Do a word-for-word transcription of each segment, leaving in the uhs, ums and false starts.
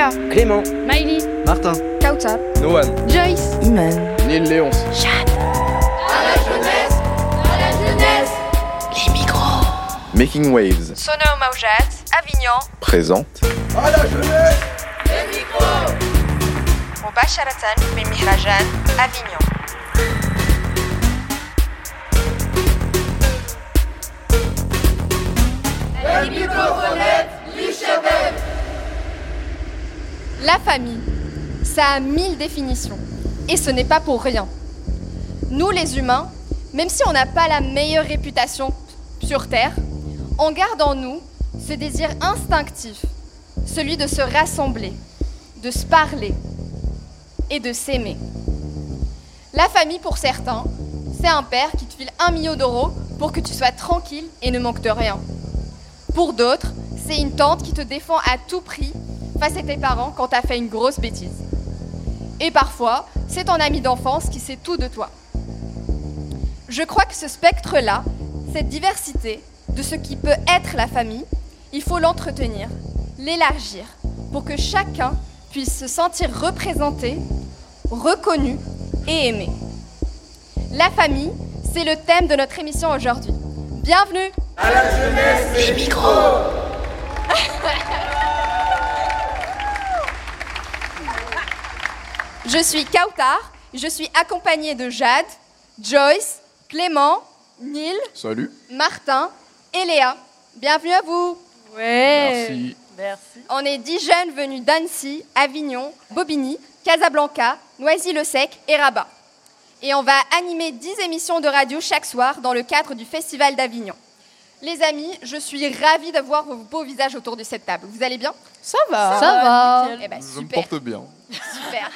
Léa, Clément, Maïli, Martin, Kautar, Noan, Joyce, Iman, Neil Léonce. Chad. À la jeunesse, à la jeunesse. Les micros. Making Waves Sono Maujat, Avignon, présente. À la jeunesse. Les micros. مباشرة من مهرجان Avignon. Les microphonettes, l'I-Chebel. La famille, ça a mille définitions. Et ce n'est pas pour rien. Nous, les humains, même si on n'a pas la meilleure réputation sur Terre, on garde en nous ce désir instinctif, celui de se rassembler, de se parler et de s'aimer. La famille, pour certains, c'est un père qui te file un million d'euros pour que tu sois tranquille et ne manques de rien. Pour d'autres, c'est une tante qui te défend à tout prix face à tes parents quand t'as fait une grosse bêtise. Et parfois, c'est ton ami d'enfance qui sait tout de toi. Je crois que ce spectre-là, cette diversité de ce qui peut être la famille, il faut l'entretenir, l'élargir, pour que chacun puisse se sentir représenté, reconnu et aimé. La famille, c'est le thème de notre émission aujourd'hui. Bienvenue! À la jeunesse. Les micros. Je suis Kautar, je suis accompagnée de Jade, Joyce, Clément, Neil, Salut. Martin et Léa. Bienvenue à vous. Ouais. Merci. Merci. On est dix jeunes venus d'Annecy, Avignon, Bobigny, Casablanca, Noisy-le-Sec et Rabat. Et on va animer dix émissions de radio chaque soir dans le cadre du Festival d'Avignon. Les amis, je suis ravie de voir vos beaux visages autour de cette table. Vous allez bien? Ça va. Ça va. Eh ben, Je me super. porte bien. Super.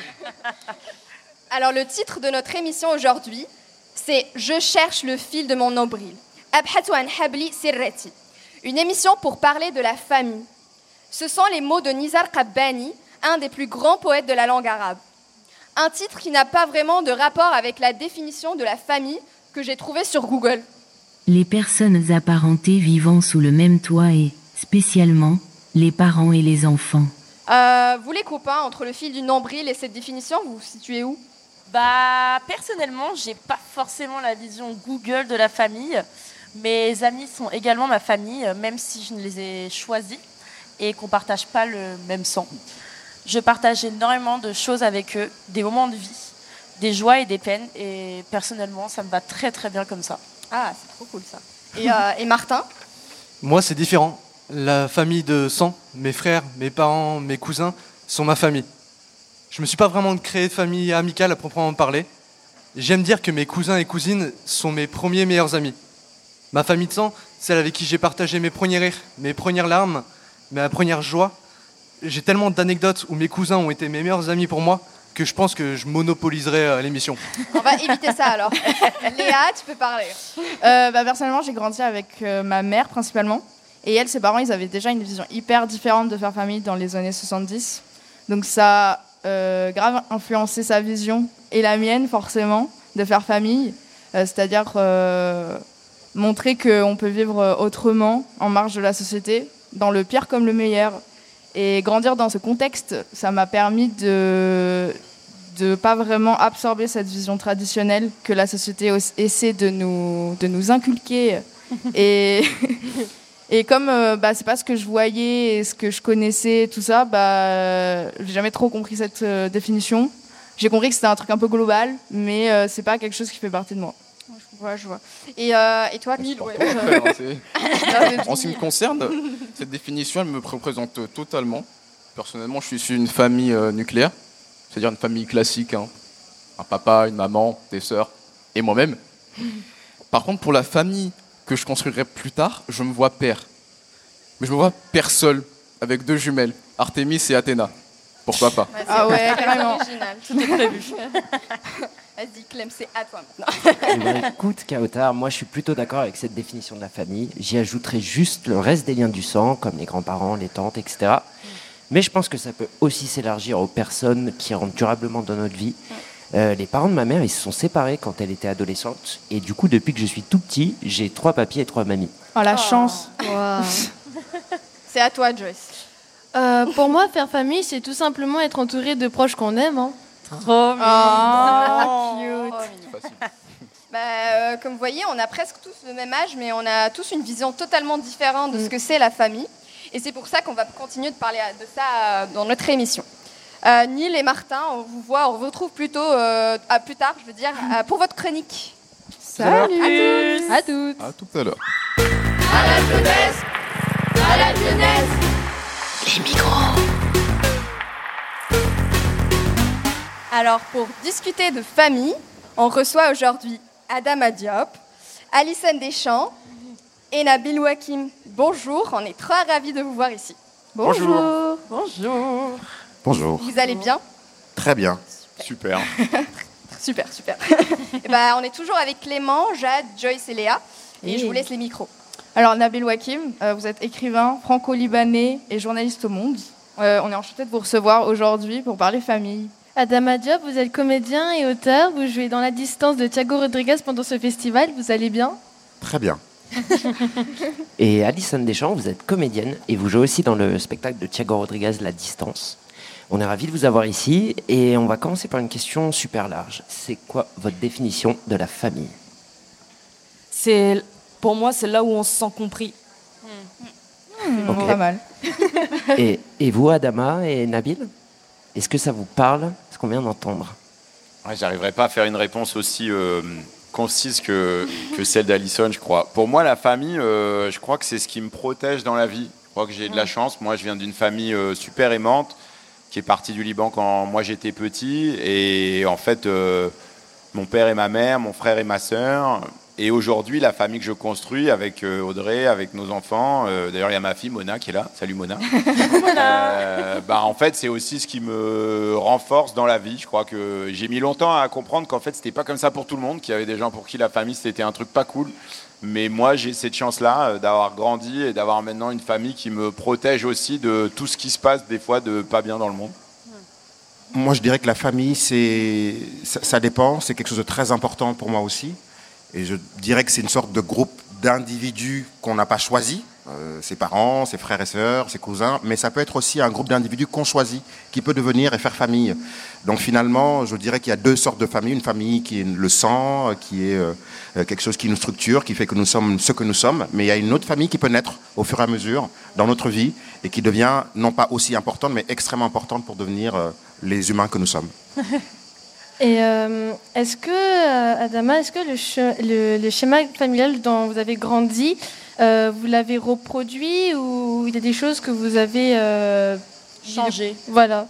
Alors, le titre de notre émission aujourd'hui, c'est « Je cherche le fil de mon nombril ». Abhatu an habli sirrati. Une émission pour parler de la famille. Ce sont les mots de Nizar Qabbani, un des plus grands poètes de la langue arabe. Un titre qui n'a pas vraiment de rapport avec la définition de la famille que j'ai trouvée sur Google. Les personnes apparentées vivant sous le même toit et, spécialement, les parents et les enfants. Euh, vous les copains, entre le fil du nombril et cette définition, vous vous situez où? Bah, personnellement, j'ai pas forcément la vision Google de la famille. Mes amis sont également ma famille, même si je ne les ai choisis et qu'on partage pas le même sang. Je partage énormément de choses avec eux, des moments de vie, des joies et des peines, et personnellement, ça me va très très bien comme ça. Ah, c'est trop cool ça. Et, euh, et Martin? Moi, c'est différent. La famille de sang, mes frères, mes parents, mes cousins, sont ma famille. Je me suis pas vraiment créé de famille amicale à proprement parler. J'aime dire que mes cousins et cousines sont mes premiers meilleurs amis. Ma famille de sang, celle avec qui j'ai partagé mes premiers rires, mes premières larmes, ma première joie. J'ai tellement d'anecdotes où mes cousins ont été mes meilleurs amis pour moi que je pense que je monopoliserai euh, l'émission. On va éviter ça alors. Léa, tu peux parler. Euh, bah, personnellement, j'ai grandi avec euh, ma mère principalement. Et elle, ses parents, ils avaient déjà une vision hyper différente de faire famille dans les années soixante-dix. Donc ça a euh, grave influencé sa vision et la mienne, forcément, de faire famille. Euh, c'est-à-dire euh, montrer qu'on peut vivre autrement, en marge de la société, dans le pire comme le meilleur. Et grandir dans ce contexte, ça m'a permis de de pas vraiment absorber cette vision traditionnelle que la société essaie de nous de nous inculquer. et et comme euh, bah c'est pas ce que je voyais et ce que je connaissais, tout ça, bah j'ai jamais trop compris cette euh, définition. J'ai compris que c'était un truc un peu global, mais euh, c'est pas quelque chose qui fait partie de moi. Je vois, je vois. Et, euh, et toi, Neil? Ouais. En ce qui me concerne, cette définition, elle me représente totalement. Personnellement, je suis issu d'une famille euh, nucléaire, c'est-à-dire une famille classique, hein. Un papa, une maman, des sœurs et moi-même. Par contre, pour la famille que je construirai plus tard, je me vois père. Mais je me vois père seul, avec deux jumelles, Artémis et Athéna. Pourquoi pas? Bah, Ah ouais, carrément. Original, tout est prévu. Vas-y, Clem, c'est à toi maintenant. Eh ben, écoute, Kautar, moi je suis plutôt d'accord avec cette définition de la famille. J'y ajouterai juste le reste des liens du sang, comme les grands-parents, les tantes, et cetera. Mais je pense que ça peut aussi s'élargir aux personnes qui rentrent durablement dans notre vie. Euh, les parents de ma mère, ils se sont séparés quand elle était adolescente. Et du coup, depuis que je suis tout petit, j'ai trois papis et trois mamies. Oh la chance. Wow. C'est à toi, Joyce. Euh, pour moi, faire famille, c'est tout simplement être entouré de proches qu'on aime. Hein. Trop mignon. Oh, cute. Bah, euh, comme vous voyez, on a presque tous le même âge, mais on a tous une vision totalement différente de ce que c'est la famille. Et c'est pour ça qu'on va continuer de parler de ça euh, dans notre émission. Euh, Neil et Martin, on vous voit, on vous retrouve plutôt euh, à plus tard, je veux dire, euh, pour votre chronique. Salut. À toutes. À tout à l'heure. À la jeunesse, à la jeunesse. Les micros. Alors, pour discuter de famille, on reçoit aujourd'hui Adama Diop, Alison Deschamps et Nabil Wakim. Bonjour, on est très ravis de vous voir ici. Bonjour. Bonjour. Bonjour. Vous allez bien? Très bien. Super. Super, super. Et ben, on est toujours avec Clément, Jade, Joyce et Léa. Et Oui. je vous laisse les micros. Alors, Nabil Wakim, euh, vous êtes écrivain franco-libanais et journaliste au Monde. Euh, on est enchanté de vous recevoir aujourd'hui pour parler famille. Adama Diop, vous êtes comédien et auteur. Vous jouez dans La Distance de Thiago Rodriguez pendant ce festival. Vous allez bien? Très bien. Et Alison Deschamps, vous êtes comédienne et vous jouez aussi dans le spectacle de Thiago Rodriguez, La Distance. On est ravis de vous avoir ici et on va commencer par une question super large. C'est quoi votre définition de la famille? C'est, pour moi, c'est là où on se sent compris. Mmh, Ok. Pas mal. Et, et vous, Adama et Nabil, est-ce que ça vous parle, ce qu'on vient d'entendre? Ouais, j'arriverai pas à faire une réponse aussi euh, concise que, que celle d'Alison, je crois. Pour moi, la famille, euh, je crois que c'est ce qui me protège dans la vie. Je crois que j'ai de la chance. Moi, je viens d'une famille euh, super aimante qui est partie du Liban quand moi j'étais petit. Et en fait, euh, mon père et ma mère, mon frère et ma sœur. Et aujourd'hui, la famille que je construis avec euh, Audrey, avec nos enfants, euh, d'ailleurs il y a ma fille Mona qui est là, salut Mona. euh, bah, en fait, c'est aussi ce qui me renforce dans la vie. Je crois que j'ai mis longtemps à comprendre qu'en fait, c'était pas comme ça pour tout le monde, qu'il y avait des gens pour qui la famille c'était un truc pas cool. Mais moi, j'ai cette chance-là euh, d'avoir grandi et d'avoir maintenant une famille qui me protège aussi de tout ce qui se passe des fois de pas bien dans le monde. Moi, je dirais que la famille, c'est, ça, ça dépend. C'est quelque chose de très important pour moi aussi. Et je dirais que c'est une sorte de groupe d'individus qu'on n'a pas choisi, euh, ses parents, ses frères et sœurs, ses cousins, mais ça peut être aussi un groupe d'individus qu'on choisit, qui peut devenir et faire famille. Donc finalement, je dirais qu'il y a deux sortes de familles. Une famille qui est le sang, qui est euh, quelque chose qui nous structure, qui fait que nous sommes ce que nous sommes, mais il y a une autre famille qui peut naître au fur et à mesure dans notre vie et qui devient non pas aussi importante, mais extrêmement importante pour devenir euh, les humains que nous sommes. Et euh, est-ce que, euh, Adama, est-ce que le, ch- le, le schéma familial dont vous avez grandi, euh, vous l'avez reproduit ou il y a des choses que vous avez euh, changées? Voilà.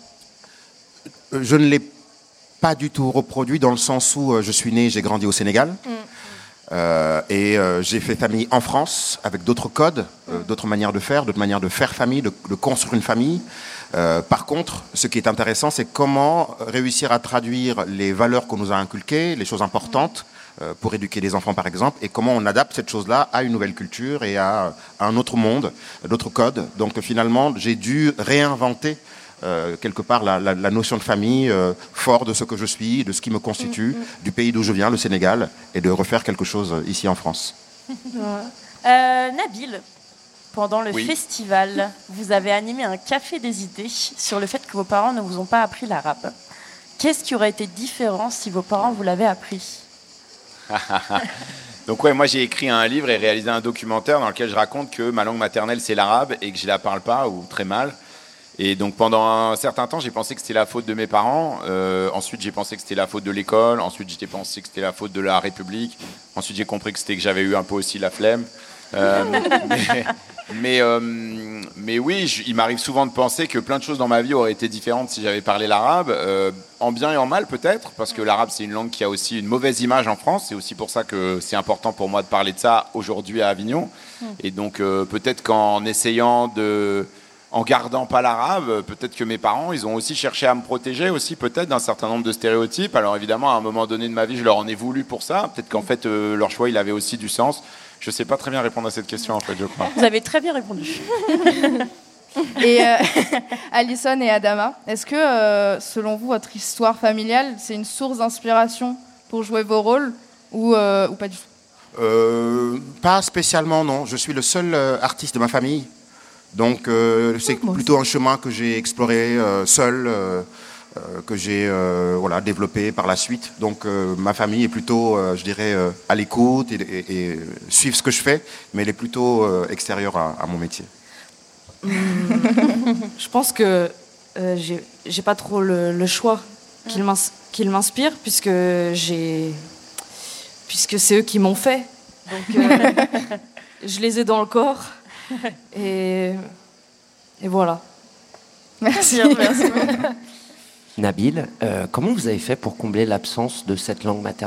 Je ne l'ai pas du tout reproduit dans le sens où euh, je suis né, j'ai grandi au Sénégal. Mm. Euh, et euh, j'ai fait famille en France avec d'autres codes, euh, d'autres manières de faire, d'autres manières de faire famille, de, de construire une famille. Euh, par contre, ce qui est intéressant, c'est comment réussir à traduire les valeurs qu'on nous a inculquées, les choses importantes euh, pour éduquer les enfants par exemple, et comment on adapte cette chose-là à une nouvelle culture et à, à un autre monde, d'autres codes. Donc finalement, j'ai dû réinventer Euh, quelque part la, la, la notion de famille euh, fort de ce que je suis, de ce qui me constitue, mmh, mmh. du pays d'où je viens, le Sénégal, et de refaire quelque chose ici en France. euh, Nabil, pendant le oui. festival, vous avez animé un café des idées sur le fait que vos parents ne vous ont pas appris l'arabe. Qu'est-ce qui aurait été différent si vos parents vous l'avaient appris? Donc ouais, moi j'ai écrit un livre et réalisé un documentaire dans lequel je raconte que ma langue maternelle c'est l'arabe et que je la parle pas ou très mal. Et donc pendant un certain temps, j'ai pensé que c'était la faute de mes parents. Euh, ensuite, j'ai pensé que c'était la faute de l'école. Ensuite, j'ai pensé que c'était la faute de la République. Ensuite, j'ai compris que c'était que j'avais eu un peu aussi la flemme. Euh, mais, mais, euh, mais oui, je, il m'arrive souvent de penser que plein de choses dans ma vie auraient été différentes si j'avais parlé l'arabe, euh, en bien et en mal peut-être, parce que l'arabe c'est une langue qui a aussi une mauvaise image en France. C'est aussi pour ça que c'est important pour moi de parler de ça aujourd'hui à Avignon. Et donc euh, peut-être qu'en essayant de En gardant pas l'arabe, peut-être que mes parents, ils ont aussi cherché à me protéger aussi, peut-être d'un certain nombre de stéréotypes. Alors évidemment, à un moment donné de ma vie, je leur en ai voulu pour ça. Peut-être qu'en fait, euh, leur choix, il avait aussi du sens. Je sais pas très bien répondre à cette question, en fait, je crois. Vous avez très bien répondu. Et euh, Alison et Adama, est-ce que, euh, selon vous, votre histoire familiale, c'est une source d'inspiration pour jouer vos rôles ou, euh, ou pas du tout? euh, Pas spécialement, non. Je suis le seul euh, artiste de ma famille. Donc euh, c'est plutôt un chemin que j'ai exploré euh, seul, euh, euh, que j'ai euh, voilà, développé par la suite. Donc euh, ma famille est plutôt, euh, je dirais, euh, à l'écoute et, et, et suivre ce que je fais, mais elle est plutôt euh, extérieure à, à mon métier. Mmh. Je pense que euh, j'ai, j'ai pas trop le, le choix qu'ils m'ins, qu'ils m'inspirent, puisque j'ai, puisque c'est eux qui m'ont fait. Donc euh, je les ai dans le corps. Et, et voilà. Merci. Merci. Nabil, euh, comment vous avez fait pour combler l'absence de cette langue maternelle ?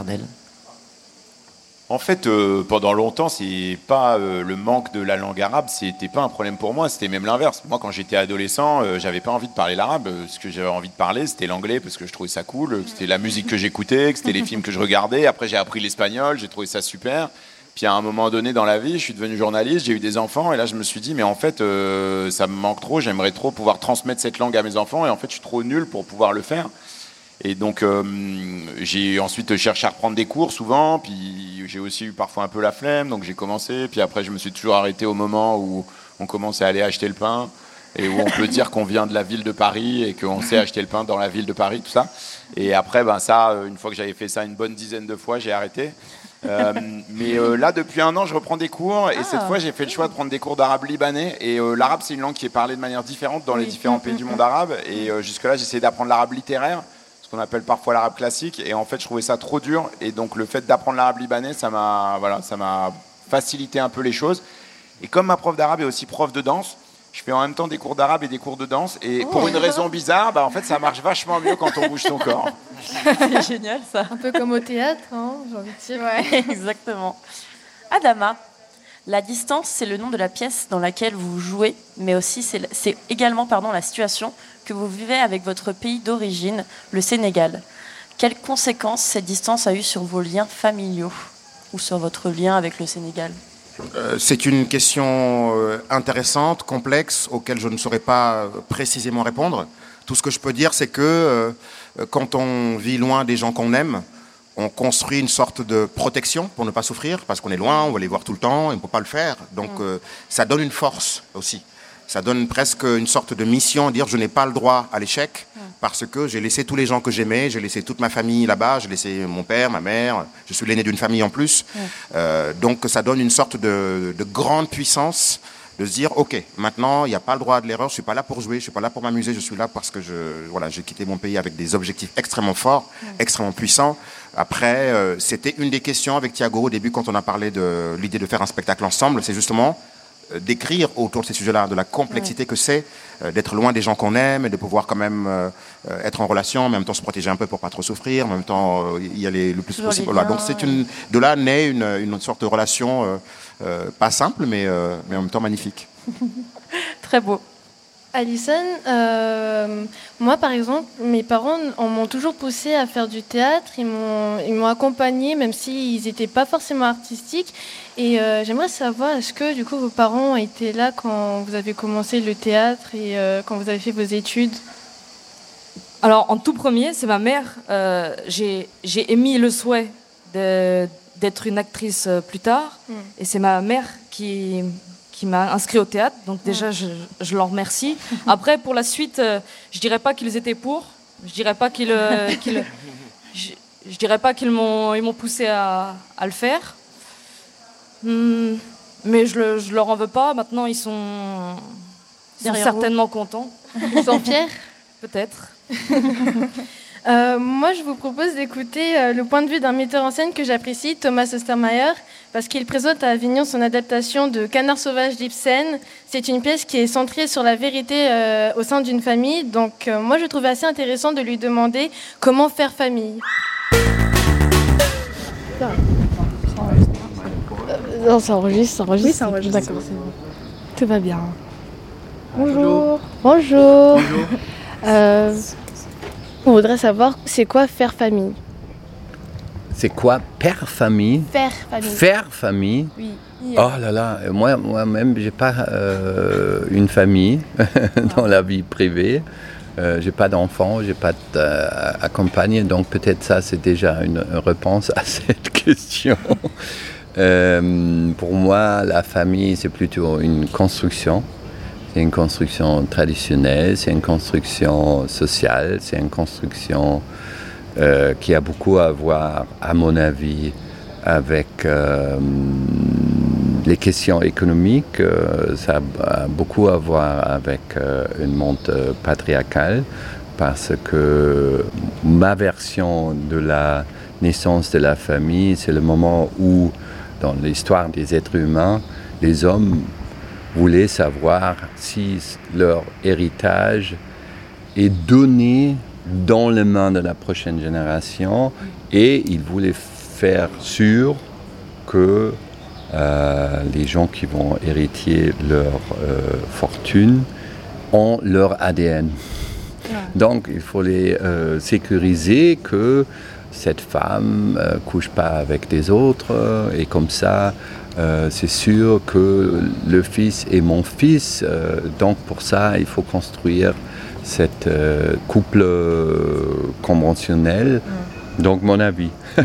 En fait, euh, pendant longtemps, c'est pas euh, le manque de la langue arabe, c'était pas un problème pour moi, c'était même l'inverse. Moi, quand j'étais adolescent, euh, j'avais pas envie de parler l'arabe. Ce que j'avais envie de parler, c'était l'anglais parce que je trouvais ça cool, c'était la musique que j'écoutais, que c'était les films que je regardais. Après, j'ai appris l'espagnol, j'ai trouvé ça super. Puis à un moment donné dans la vie, je suis devenu journaliste, j'ai eu des enfants, et là je me suis dit, mais en fait, euh, ça me manque trop, j'aimerais trop pouvoir transmettre cette langue à mes enfants, et en fait, je suis trop nul pour pouvoir le faire. Et donc, euh, j'ai ensuite cherché à reprendre des cours souvent, puis j'ai aussi eu parfois un peu la flemme, donc j'ai commencé, puis après, je me suis toujours arrêté au moment où on commence à aller acheter le pain, et où on peut dire qu'on vient de la ville de Paris, et qu'on sait acheter le pain dans la ville de Paris, tout ça. Et après, ben, ça, une fois que j'avais fait ça une bonne dizaine de fois, j'ai arrêté. Euh, mais euh, là, depuis un an, je reprends des cours, et ah. cette fois, j'ai fait le choix de prendre des cours d'arabe libanais. Et euh, l'arabe, c'est une langue qui est parlée de manière différente dans oui. les différents pays du monde arabe. Et euh, jusque-là, j'ai essayé d'apprendre l'arabe littéraire, ce qu'on appelle parfois l'arabe classique. Et en fait, je trouvais ça trop dur. Et donc, le fait d'apprendre l'arabe libanais, ça m'a, voilà, ça m'a facilité un peu les choses. Et comme ma prof d'arabe est aussi prof de danse, je fais en même temps des cours d'arabe et des cours de danse. Et oh. pour une raison bizarre, bah, en fait, ça marche vachement mieux quand on bouge son corps. C'est génial, ça. Un peu comme au théâtre, hein, j'ai envie de dire. Ouais, exactement. Adama, la distance, c'est le nom de la pièce dans laquelle vous jouez, mais aussi c'est, c'est également pardon, la situation que vous vivez avec votre pays d'origine, le Sénégal. Quelles conséquences cette distance a eu sur vos liens familiaux ou sur votre lien avec le Sénégal ? Euh, c'est une question euh, intéressante, complexe, auquel je ne saurais pas euh, précisément répondre. Tout ce que je peux dire, c'est que euh, quand on vit loin des gens qu'on aime, on construit une sorte de protection pour ne pas souffrir, parce qu'on est loin, on va les voir tout le temps, et on ne peut pas le faire. Donc euh, ça donne une force aussi. Ça donne presque une sorte de mission, dire je n'ai pas le droit à l'échec, parce que j'ai laissé tous les gens que j'aimais, j'ai laissé toute ma famille là-bas, j'ai laissé mon père, ma mère, je suis l'aîné d'une famille en plus. Euh, donc ça donne une sorte de, de grande puissance, de se dire, ok, maintenant, il n'y a pas le droit de l'erreur, je ne suis pas là pour jouer, je ne suis pas là pour m'amuser, je suis là parce que je, voilà, j'ai quitté mon pays avec des objectifs extrêmement forts, mmh. extrêmement puissants. Après, euh, c'était une des questions avec Thiago au début quand on a parlé de l'idée de faire un spectacle ensemble, c'est justement euh, d'écrire autour de ces sujets-là, de la complexité mmh. que c'est euh, d'être loin des gens qu'on aime et de pouvoir quand même euh, être en relation, en même temps se protéger un peu pour ne pas trop souffrir, en même temps euh, y aller le plus Toujours possible. Voilà. Donc c'est une, de là naît une, une sorte de relation euh, Euh, pas simple, mais, euh, mais en même temps magnifique. Très beau. Alison, euh, moi par exemple, mes parents on m'ont toujours poussé à faire du théâtre, ils m'ont, ils m'ont accompagné même s'ils n'étaient pas forcément artistiques. Et euh, j'aimerais savoir, est-ce que du coup vos parents étaient là quand vous avez commencé le théâtre et euh, quand vous avez fait vos études ? Alors en tout premier, c'est ma mère. Euh, j'ai, j'ai émis le souhait de... d'être une actrice plus tard. Mm. Et c'est ma mère qui, qui m'a inscrit au théâtre. Donc déjà, mm. je, je leur remercie. Après, pour la suite, euh, je dirais pas qu'ils étaient pour. Je dirais pas qu'ils... Euh, qu'ils je, je dirais pas qu'ils m'ont, ils m'ont poussé à, à le faire. Mm, mais je, le, je leur en veux pas. Maintenant, ils sont, ils sont certainement vous. contents. Ils sont fiers ? Peut-être. Euh, moi, je vous propose d'écouter euh, le point de vue d'un metteur en scène que j'apprécie, Thomas Ostermayer, parce qu'il présente à Avignon son adaptation de Canard sauvage d'Ibsen. C'est une pièce qui est centrée sur la vérité euh, au sein d'une famille. Donc, euh, moi, je trouvais assez intéressant de lui demander comment faire famille. Euh, non, ça enregistre, ça enregistre. Oui, ça enregistre. D'accord, c'est bon. Tout va bien. Bonjour. Bonjour. Bonjour. euh, On voudrait savoir, c'est quoi faire famille ? C'est quoi père famille ? Faire famille. Faire famille ? Oui. Oh là là, moi, moi-même, j'ai pas euh, une famille dans la vie privée. Euh, j'ai pas d'enfants, j'ai pas d'accompagne, donc peut-être ça, c'est déjà une réponse à cette question. euh, pour moi, la famille, c'est plutôt une construction. C'est une construction traditionnelle, c'est une construction sociale, c'est une construction euh, qui a beaucoup à voir, à mon avis, avec euh, les questions économiques. Euh, ça a beaucoup à voir avec euh, une monde patriarcal, parce que ma version de la naissance de la famille, c'est le moment où, dans l'histoire des êtres humains, les hommes voulaient savoir si leur héritage est donné dans les mains de la prochaine génération, et ils voulaient faire sûr que euh, les gens qui vont hériter leur euh, fortune ont leur A D N. Ouais. Donc il faut les euh, sécuriser que cette femme ne euh, couche pas avec des autres, euh, et comme ça, Euh, c'est sûr que le fils est mon fils, euh, donc pour ça, il faut construire cette euh, couple euh, conventionnel. Mm. Donc, mon avis. euh,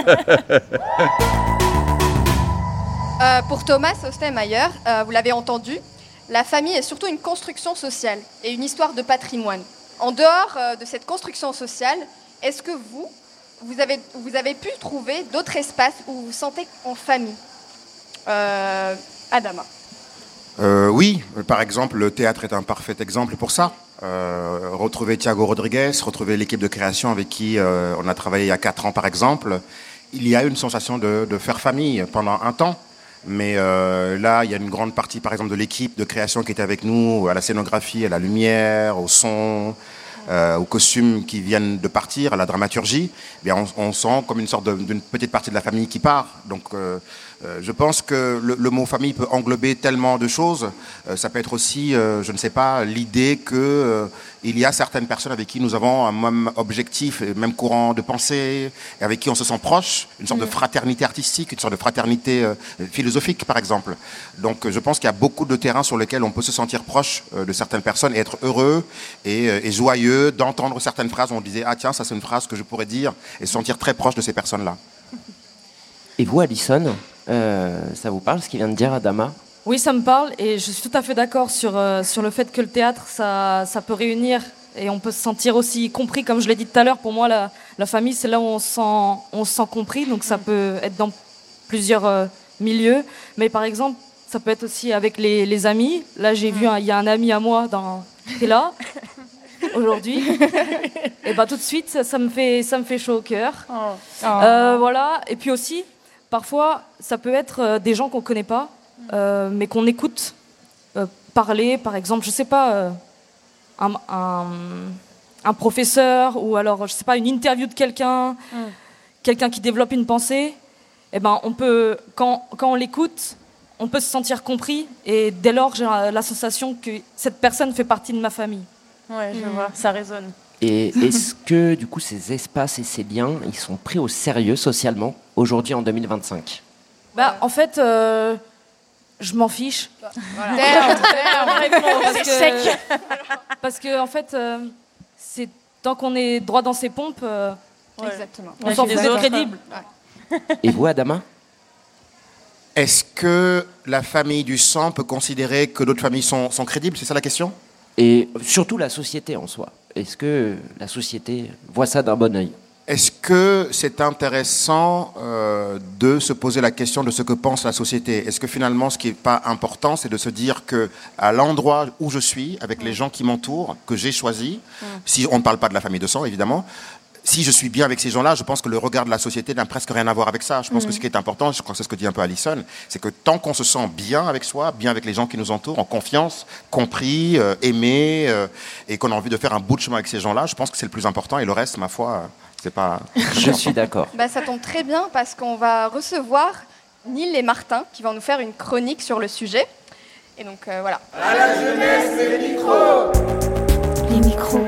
pour Thomas Ostermayer, euh, vous l'avez entendu, la famille est surtout une construction sociale et une histoire de patrimoine. En dehors euh, de cette construction sociale, est-ce que vous, vous avez, vous avez pu trouver d'autres espaces où vous vous sentez en famille ? Euh, Adama. Euh, oui, par exemple, le théâtre est un parfait exemple pour ça. Euh, retrouver Thiago Rodriguez, retrouver l'équipe de création avec qui euh, on a travaillé il y a quatre ans, par exemple. Il y a une sensation de, de faire famille pendant un temps. Mais euh, là, il y a une grande partie, par exemple, de l'équipe de création qui était avec nous, à la scénographie, à la lumière, au son, euh, aux costumes qui viennent de partir, à la dramaturgie. Eh bien, on, on sent comme une sorte de, d'une petite partie de la famille qui part. Donc, euh, Euh, je pense que le, le mot famille peut englober tellement de choses. Euh, ça peut être aussi, euh, je ne sais pas, l'idée qu'il euh, y a certaines personnes avec qui nous avons un même objectif, un même courant de pensée, et avec qui on se sent proche, une sorte mmh. de fraternité artistique, une sorte de fraternité euh, philosophique, par exemple. Donc, euh, je pense qu'il y a beaucoup de terrains sur lesquels on peut se sentir proche euh, de certaines personnes et être heureux et, euh, et joyeux d'entendre certaines phrases où on disait « Ah tiens, ça c'est une phrase que je pourrais dire » et se sentir très proche de ces personnes-là. Et vous, Alison, euh, ça vous parle ce qu'il vient de dire Adama ? Oui, ça me parle, et je suis tout à fait d'accord sur, euh, sur le fait que le théâtre, ça, ça peut réunir, et on peut se sentir aussi compris. Comme je l'ai dit tout à l'heure, pour moi, la, la famille, c'est là où on se sent, on se sent compris, donc ça peut être dans plusieurs euh, milieux. Mais par exemple, ça peut être aussi avec les, les amis. Là, j'ai vu, il y a un ami à moi dans, qui est là, aujourd'hui. Et bah, tout de suite, ça, ça, me fait, ça me fait chaud au cœur. Oh. Oh. Euh, voilà, et puis aussi... Parfois, ça peut être euh, des gens qu'on ne connaît pas, euh, mais qu'on écoute euh, parler, par exemple, je ne sais pas, euh, un, un, un professeur, ou alors, je sais pas, une interview de quelqu'un, mm. quelqu'un qui développe une pensée. Eh ben, on peut, quand, quand on l'écoute, on peut se sentir compris, et dès lors, j'ai la sensation que cette personne fait partie de ma famille. Ouais, je mm. vois, ça résonne. Et est-ce que, du coup, ces espaces et ces liens, ils sont pris au sérieux socialement, aujourd'hui, en deux mille vingt-cinq ? Bah, en fait, euh, je m'en fiche. Voilà. Terme, terme, parce, que, parce que, en fait, euh, c'est, tant qu'on est droit dans ses pompes, euh, ouais. Exactement. On s'en fout d'être crédible. Ouais. Et vous, Adama ? Est-ce que la famille du sang peut considérer que d'autres familles sont, sont crédibles ? C'est ça la question ? Et surtout la société en soi. Est-ce que la société voit ça d'un bon œil ? Est-ce que c'est intéressant euh, de se poser la question de ce que pense la société ? Est-ce que finalement, ce qui n'est pas important, c'est de se dire qu'à l'endroit où je suis, avec les gens qui m'entourent, que j'ai choisi, mmh. si on ne parle pas de la famille de sang, évidemment, si je suis bien avec ces gens-là, je pense que le regard de la société n'a presque rien à voir avec ça. Je pense mmh. que ce qui est important, je crois que c'est ce que dit un peu Alison, c'est que tant qu'on se sent bien avec soi, bien avec les gens qui nous entourent, en confiance, compris, euh, aimé, euh, et qu'on a envie de faire un bout de chemin avec ces gens-là, je pense que c'est le plus important. Et le reste, ma foi, euh, c'est pas... Je suis d'accord. Bah, ça tombe très bien parce qu'on va recevoir Neil et Martin qui vont nous faire une chronique sur le sujet. Et donc, euh, voilà. À la jeunesse, les micros. Les micros.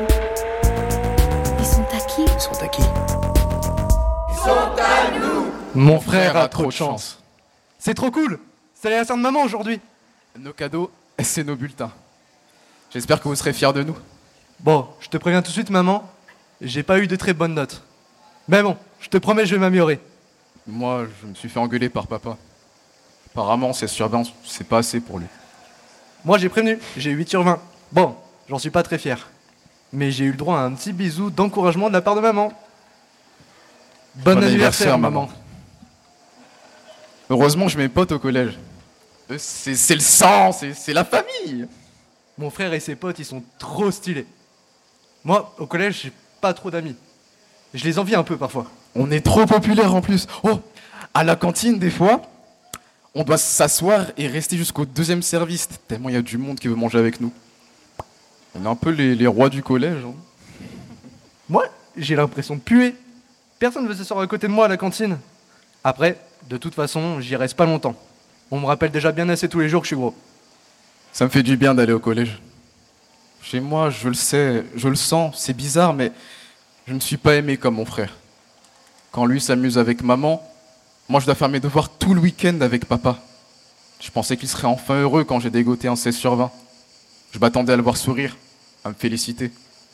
Ils sont à qui ? Ils sont à qui ? Ils sont à nous. Mon frère a trop de chance. C'est trop cool. C'est l'anniversaire de maman aujourd'hui. Nos cadeaux, c'est nos bulletins. J'espère que vous serez fiers de nous. Bon, je te préviens tout de suite, maman. J'ai pas eu de très bonnes notes. Mais bon, je te promets, je vais m'améliorer. Moi, je me suis fait engueuler par papa. Apparemment, ces surveillances, c'est pas assez pour lui. Moi, j'ai prévenu, j'ai eu huit sur vingt. Bon, j'en suis pas très fier. Mais j'ai eu le droit à un petit bisou d'encouragement de la part de maman. Bon, Bon anniversaire, anniversaire, maman. maman. Heureusement, j'ai mes potes au collège. Eux, C'est c'est le sang, c'est c'est la famille. Mon frère et ses potes, ils sont trop stylés. Moi, au collège, j'ai pas trop d'amis. Je les envie un peu parfois. On est trop populaire en plus. Oh, à la cantine, des fois, on doit s'asseoir et rester jusqu'au deuxième service, tellement il y a du monde qui veut manger avec nous. On est un peu les, les rois du collège. Hein. Moi, j'ai l'impression de puer. Personne ne veut s'asseoir à côté de moi à la cantine. Après, de toute façon, j'y reste pas longtemps. On me rappelle déjà bien assez tous les jours que je suis gros. Ça me fait du bien d'aller au collège. Chez moi, je le sais, je le sens, c'est bizarre, mais je ne suis pas aimé comme mon frère. Quand lui s'amuse avec maman, moi je dois faire mes devoirs tout le week-end avec papa. Je pensais qu'il serait enfin heureux quand j'ai dégoté en seize sur vingt. Je m'attendais à le voir sourire, à me féliciter.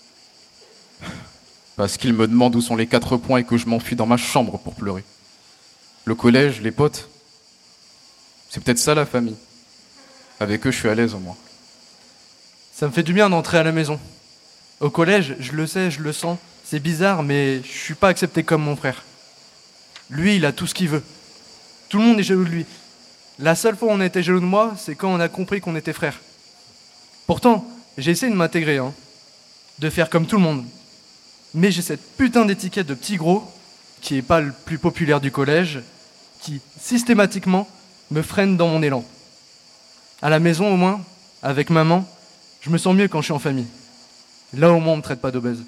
Parce qu'il me demande où sont les quatre points et que je m'enfuis dans ma chambre pour pleurer. Le collège, les potes, c'est peut-être ça la famille. Avec eux, je suis à l'aise au moins. Ça me fait du bien d'entrer à la maison. Au collège, je le sais, je le sens. C'est bizarre, mais je suis pas accepté comme mon frère. Lui, il a tout ce qu'il veut. Tout le monde est jaloux de lui. La seule fois où on a été jaloux de moi, c'est quand on a compris qu'on était frères. Pourtant, j'ai essayé de m'intégrer, hein, de faire comme tout le monde. Mais j'ai cette putain d'étiquette de petit gros, qui est pas le plus populaire du collège, qui, systématiquement, me freine dans mon élan. À la maison, au moins, avec maman, je me sens mieux quand je suis en famille. Là, au moins, on me traite pas d'obèse.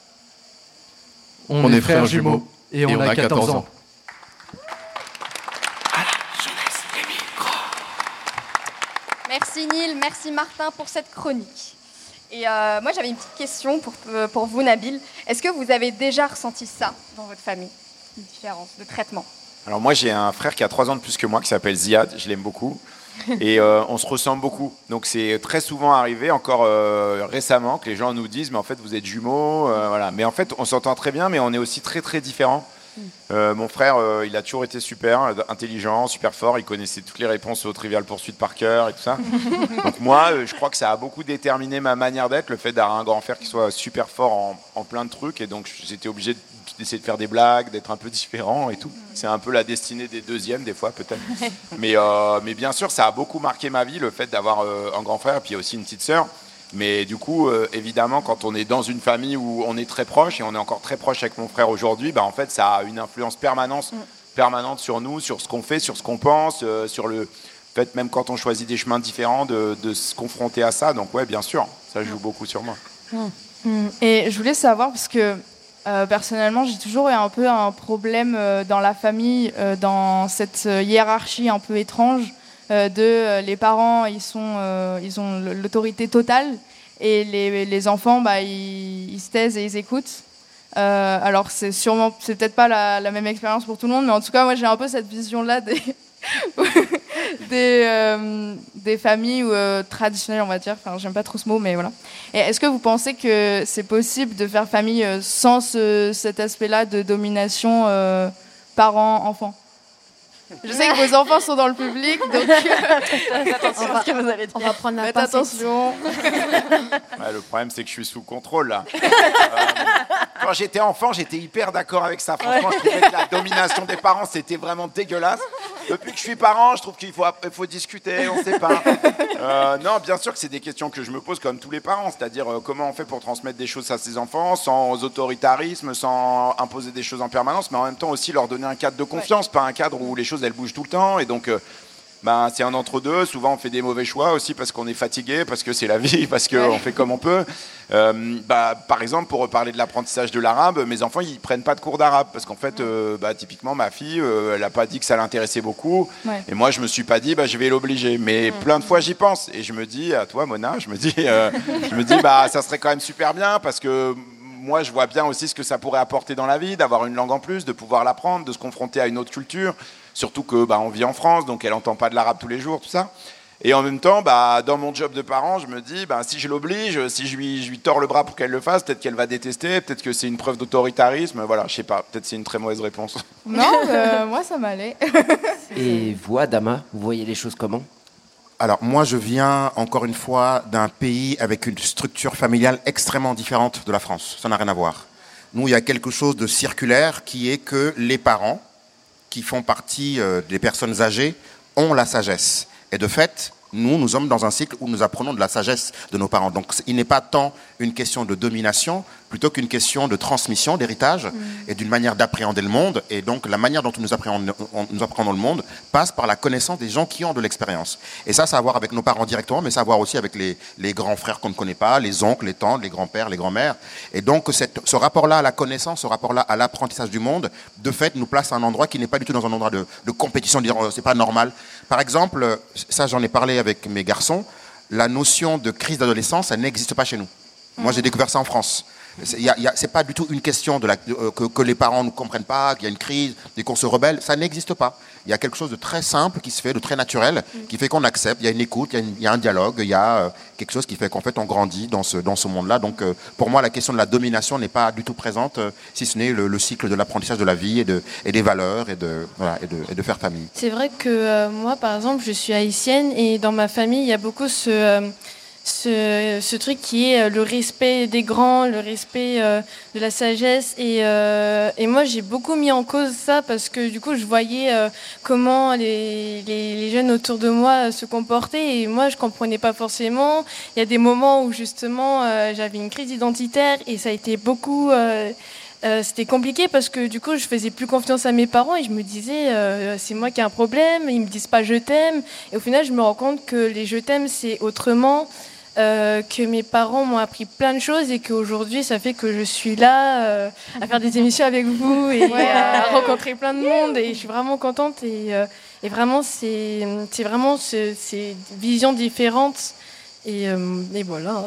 On, On est, est frères frères jumeaux, jumeaux et on, a quatorze ans. Merci Neil, merci Martin pour cette chronique. Et euh, moi j'avais une petite question pour, euh, pour vous Nabil. Est-ce que vous avez déjà ressenti ça dans votre famille, une différence de traitement? Alors moi j'ai un frère qui a trois ans de plus que moi qui s'appelle Ziad, je l'aime beaucoup. Et euh, on se ressemble beaucoup. Donc c'est très souvent arrivé, encore euh, récemment, que les gens nous disent mais en fait vous êtes jumeaux, euh, voilà. Mais en fait on s'entend très bien, mais on est aussi très très différents. Euh, mon frère, euh, il a toujours été super intelligent, super fort. Il connaissait toutes les réponses au Trivial Pursuit par cœur et tout ça. Donc moi, euh, je crois que ça a beaucoup déterminé ma manière d'être, le fait d'avoir un grand frère qui soit super fort en, en plein de trucs. Et donc j'étais obligé d'essayer de faire des blagues, d'être un peu différent et tout. C'est un peu la destinée des deuxièmes des fois peut-être. Mais, euh, mais bien sûr, ça a beaucoup marqué ma vie, le fait d'avoir euh, un grand frère et puis aussi une petite sœur. Mais du coup, euh, évidemment, quand on est dans une famille où on est très proche, et on est encore très proche avec mon frère aujourd'hui, bah, en fait, ça a une influence permanente, permanente sur nous, sur ce qu'on fait, sur ce qu'on pense, euh, sur le fait, même quand on choisit des chemins différents, de, de se confronter à ça. Donc ouais, bien sûr, ça joue beaucoup sur moi. Et je voulais savoir, parce que euh, personnellement, j'ai toujours eu un peu un problème euh, dans la famille, euh, dans cette euh, hiérarchie un peu étrange. Euh, de euh, les parents, ils, sont, euh, ils ont l'autorité totale et les, les enfants, bah, ils, ils se taisent et ils écoutent. Euh, alors c'est sûrement, c'est peut-être pas la, la même expérience pour tout le monde, mais en tout cas moi j'ai un peu cette vision-là des des, euh, des familles euh, traditionnelles, on va dire. Enfin, j'aime pas trop ce mot, mais voilà. Et est-ce que vous pensez que c'est possible de faire famille euh, sans ce, cet aspect-là de domination euh, parents-enfants? Je sais que vos enfants sont dans le public, donc faites attention à ce que vous allez dire. On va prendre la Faites pincette. attention. Ouais, le problème, c'est que je suis sous contrôle, là. Euh, quand j'étais enfant, j'étais hyper d'accord avec ça. Franchement, je trouvais que la domination des parents, c'était vraiment dégueulasse. Depuis que je suis parent, je trouve qu'il faut, il faut discuter, on ne sait pas. Euh, non, bien sûr que c'est des questions que je me pose comme tous les parents. C'est-à-dire, euh, comment on fait pour transmettre des choses à ses enfants sans autoritarisme, sans imposer des choses en permanence, mais en même temps aussi leur donner un cadre de confiance, ouais. Pas un cadre où les choses, elles bougent tout le temps. Et donc... Euh, Ben, c'est un entre-deux. Souvent, on fait des mauvais choix aussi parce qu'on est fatigué, parce que c'est la vie, parce qu'on ouais. fait comme on peut. Euh, bah, par exemple, pour parler de l'apprentissage de l'arabe, mes enfants, ils prennent pas de cours d'arabe parce qu'en fait, euh, bah, typiquement, ma fille, euh, elle a pas dit que ça l'intéressait beaucoup. Ouais. Et moi, je me suis pas dit, bah, je vais l'obliger. Mais mmh. plein de fois, j'y pense. Et je me dis, à toi, Mona, je me dis, euh, je me dis, bah, ça serait quand même super bien parce que moi, je vois bien aussi ce que ça pourrait apporter dans la vie, d'avoir une langue en plus, de pouvoir l'apprendre, de se confronter à une autre culture. Surtout que bah, on vit en France, donc elle n'entend pas de l'arabe tous les jours, tout ça. Et en même temps, bah, dans mon job de parent, je me dis, bah, si je l'oblige, si je lui, je lui tords le bras pour qu'elle le fasse, peut-être qu'elle va détester, peut-être que c'est une preuve d'autoritarisme. Voilà, je sais pas, peut-être c'est une très mauvaise réponse. Non, euh, moi ça m'allait. Et vous, Adama, vous voyez les choses comment? Alors moi je viens encore une fois d'un pays avec une structure familiale extrêmement différente de la France. Ça n'a rien à voir. Nous, il y a quelque chose de circulaire qui est que les parents, qui font partie euh, des personnes âgées, ont la sagesse. Et de fait, nous, nous sommes dans un cycle où nous apprenons de la sagesse de nos parents. Donc il n'est pas tant une question de domination, plutôt qu'une question de transmission, d'héritage, mmh. et d'une manière d'appréhender le monde. Et donc la manière dont nous appréhendons, nous appréhendons le monde passe par la connaissance des gens qui ont de l'expérience. Et ça, ça a à voir avec nos parents directement, mais ça a à voir aussi avec les, les grands frères qu'on ne connaît pas, les oncles, les tantes, les grands-pères, les grands-mères. Et donc cette, ce rapport-là à la connaissance, ce rapport-là à l'apprentissage du monde, de fait, nous place à un endroit qui n'est pas du tout dans un endroit de, de compétition, de dire oh, c'est pas normal. Par exemple, ça j'en ai parlé avec mes garçons, la notion de crise d'adolescence, ça n'existe pas chez nous. Mmh. Moi, j'ai découvert ça en France. Ce n'est pas du tout une question de la, euh, que, que les parents ne comprennent pas, qu'il y a une crise et qu'on se rebelle. Ça n'existe pas. Il y a quelque chose de très simple qui se fait, de très naturel, mmh. qui fait qu'on accepte. Il y a une écoute, il y a, une, il y a un dialogue, il y a euh, quelque chose qui fait qu'en fait on grandit dans ce, dans ce monde-là. Donc euh, pour moi, la question de la domination n'est pas du tout présente, euh, si ce n'est le, le cycle de l'apprentissage de la vie et, de, et des valeurs et de, voilà, et de, et de faire famille. C'est vrai que euh, moi, par exemple, je suis haïtienne et dans ma famille, il y a beaucoup ce... Euh, Ce, ce truc qui est le respect des grands, le respect euh, de la sagesse. Et, euh, et moi, j'ai beaucoup mis en cause ça parce que du coup, je voyais euh, comment les, les, les jeunes autour de moi se comportaient et moi, je ne comprenais pas forcément. Il y a des moments où justement, euh, j'avais une crise identitaire et ça a été beaucoup... Euh, Euh, c'était compliqué parce que du coup je faisais plus confiance à mes parents et je me disais euh, c'est moi qui ai un problème, ils me disent pas je t'aime et au final je me rends compte que les je t'aime c'est autrement, euh, que mes parents m'ont appris plein de choses et qu'aujourd'hui ça fait que je suis là euh, à faire des émissions avec vous et ouais. à rencontrer plein de monde et je suis vraiment contente et, euh, et vraiment c'est, c'est vraiment ce, ces visions différentes. Et, euh, et voilà.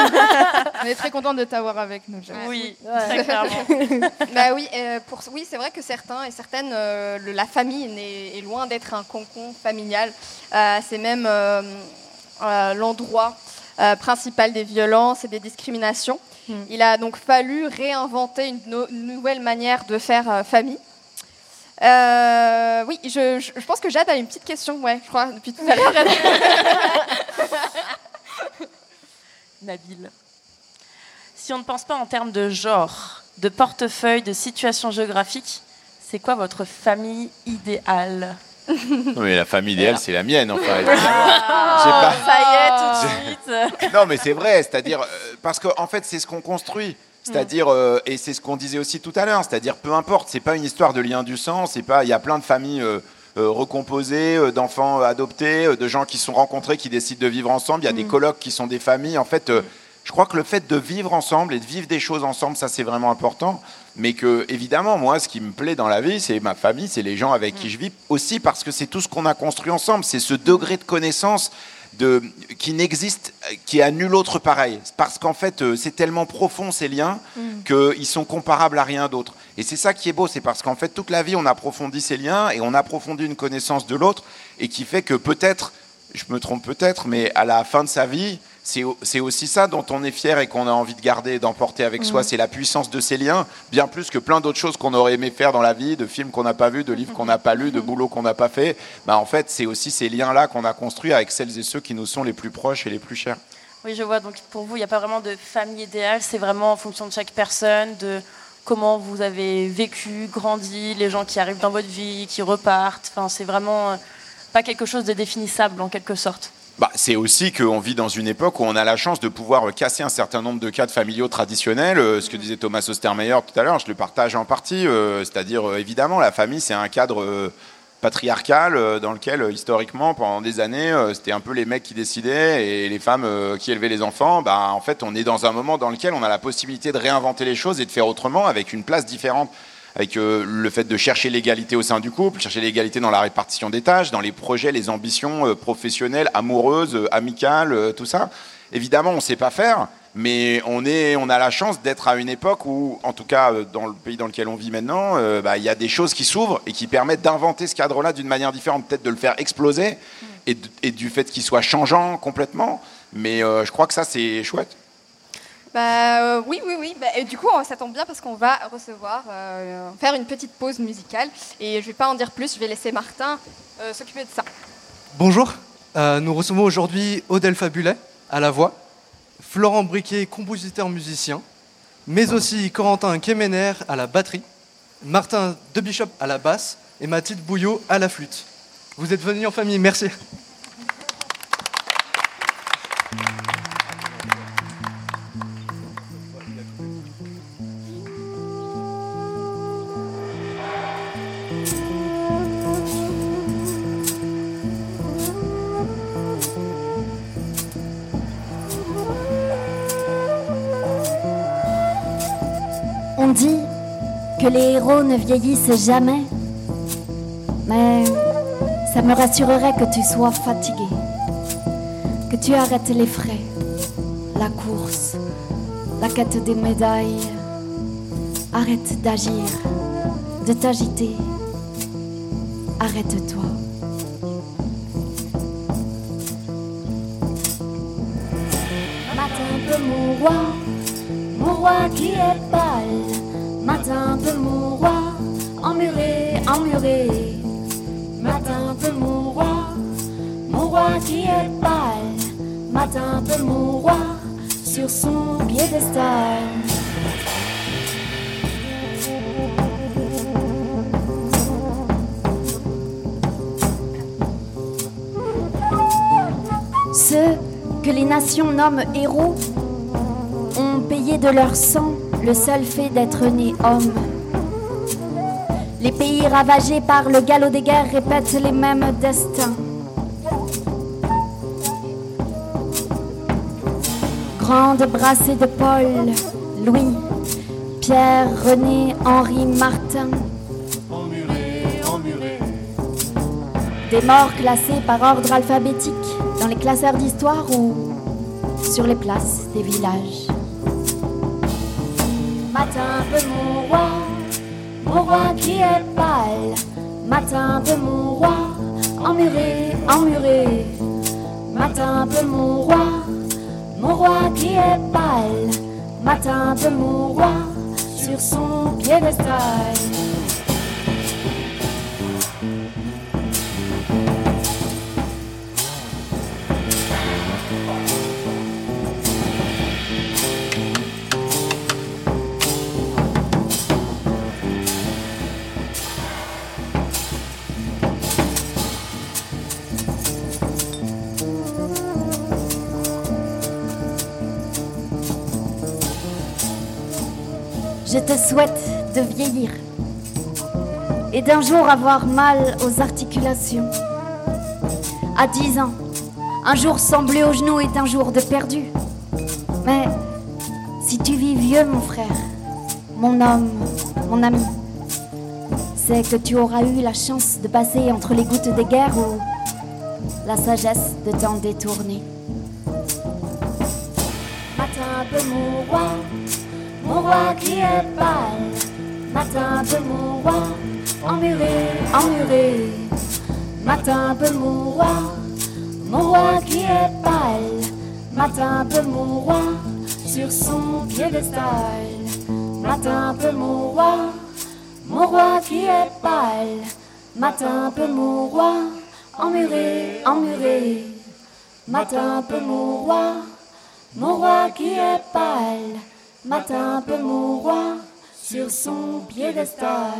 On est très contente de t'avoir avec nous, Jacques. Oui, ouais. très clairement. bah oui, euh, pour, oui, c'est vrai que certains et certaines, euh, le, la famille est, est loin d'être un cocon familial. Euh, c'est même euh, euh, l'endroit euh, principal des violences et des discriminations. Mm. Il a donc fallu réinventer une, no- une nouvelle manière de faire euh, famille. Euh, oui, je, je, je pense que Jade a une petite question, ouais, je crois, depuis tout à l'heure. Nabil. Si on ne pense pas en termes de genre, de portefeuille, de situation géographique, c'est quoi votre famille idéale ? Non mais la famille idéale, c'est la mienne, enfin. Ah, J'ai pas... Ça y est, tout de suite. Non mais c'est vrai, c'est-à-dire, euh, parce qu'en en fait, c'est ce qu'on construit. C'est-à-dire, euh, et c'est ce qu'on disait aussi tout à l'heure, c'est-à-dire, peu importe, c'est pas une histoire de lien du sang, c'est pas, il y a plein de familles... Euh, Euh, recomposés, euh, d'enfants adoptés, euh, de gens qui se sont rencontrés, qui décident de vivre ensemble. Il y a mmh. des colocs qui sont des familles. En fait, euh, je crois que le fait de vivre ensemble et de vivre des choses ensemble, ça c'est vraiment important. Mais que, évidemment, moi, ce qui me plaît dans la vie, c'est ma famille, c'est les gens avec mmh. qui je vis. Aussi parce que c'est tout ce qu'on a construit ensemble. C'est ce degré de connaissance de, qui n'existe, qui est à nul autre pareil. Parce qu'en fait, euh, c'est tellement profond ces liens mmh. qu'ils sont comparables à rien d'autre. Et c'est ça qui est beau, c'est parce qu'en fait, toute la vie, on approfondit ces liens et on approfondit une connaissance de l'autre et qui fait que peut-être, je me trompe peut-être, mais à la fin de sa vie, c'est, c'est aussi ça dont on est fier et qu'on a envie de garder et d'emporter avec mmh. soi. C'est la puissance de ces liens, bien plus que plein d'autres choses qu'on aurait aimé faire dans la vie, de films qu'on n'a pas vus, de livres qu'on n'a pas lus, de boulot qu'on n'a pas fait. Bah, en fait, c'est aussi ces liens-là qu'on a construits avec celles et ceux qui nous sont les plus proches et les plus chers. Oui, je vois. Donc pour vous, il n'y a pas vraiment de famille idéale. C'est vraiment en fonction de chaque personne, de comment vous avez vécu, grandi, les gens qui arrivent dans votre vie, qui repartent. Enfin, c'est vraiment pas quelque chose de définissable en quelque sorte. Bah, c'est aussi qu'on vit dans une époque où on a la chance de pouvoir casser un certain nombre de cadres familiaux traditionnels. Euh, ce que disait Thomas Ostermeyer tout à l'heure, je le partage en partie. Euh, c'est-à-dire, euh, évidemment, la famille, c'est un cadre euh, patriarcal euh, dans lequel, euh, historiquement, pendant des années, euh, c'était un peu les mecs qui décidaient et les femmes euh, qui élevaient les enfants. Bah, en fait, on est dans un moment dans lequel on a la possibilité de réinventer les choses et de faire autrement avec une place différente. Avec euh, le fait de chercher l'égalité au sein du couple, chercher l'égalité dans la répartition des tâches, dans les projets, les ambitions euh, professionnelles, amoureuses, euh, amicales, euh, tout ça. Évidemment, on ne sait pas faire, mais on, est, on a la chance d'être à une époque où, en tout cas euh, dans le pays dans lequel on vit maintenant, euh, bah, y a des choses qui s'ouvrent et qui permettent d'inventer ce cadre-là d'une manière différente, peut-être de le faire exploser, et, de, et du fait qu'il soit changeant complètement. Mais euh, je crois que ça, c'est chouette. Bah, euh, oui, oui, oui. Bah, et du coup, ça tombe bien parce qu'on va recevoir, euh, faire une petite pause musicale. Et je ne vais pas en dire plus, je vais laisser Martin euh, s'occuper de ça. Bonjour, Euh, nous recevons aujourd'hui Odel Fabulet à la voix, Florent Briquet, compositeur-musicien, mais aussi Corentin Kemener à la batterie, Martin Debishop à la basse et Mathilde Bouillot à la flûte. Vous êtes venus en famille, merci. On dit que les héros ne vieillissent jamais, mais ça me rassurerait que tu sois fatigué, que tu arrêtes les frais, la course, la quête des médailles. Arrête d'agir, de t'agiter, arrête-toi. Matin peu mon roi, mon roi qui est pâle. Matin peu mon roi, emmuré, emmuré. Matin peu mon roi, mon roi qui est pâle. Matin peu mon roi, sur son piédestal. Ceux que les nations nomment héros ont payé de leur sang le seul fait d'être nés hommes. Les pays ravagés par le galop des guerres répètent les mêmes destins. Grande brassée de Paul, Louis, Pierre, René, Henri, Martin. Emmuré, emmuré. Des morts classés par ordre alphabétique dans les classeurs d'histoire ou sur les places des villages. Matin peu mon roi, mon roi qui est pâle. Matin peu mon roi, emmuré, emmuré. Matin peu mon roi, mon roi qui est pâle. Matin peu mon roi, sur son piédestal. Je te souhaite de vieillir et d'un jour avoir mal aux articulations. À dix ans, un jour sans bleu aux genoux est un jour de perdu. Mais si tu vis vieux, mon frère, mon homme, mon ami, c'est que tu auras eu la chance de passer entre les gouttes des guerres ou la sagesse de t'en détourner. Matin peu mon roi, mon roi qui est pâle. Matin peu mon roi, emmuré, emmuré. Matin peu mon roi, mon roi qui est pâle. Matin peu mon roi, sur son piédestal. Matin peu mon roi, mon roi qui est pâle. Matin peu mon roi, emmuré, emmuré. Matin peu mon roi, mon roi qui est pâle. Matin peu mon roi, sur son piédestal.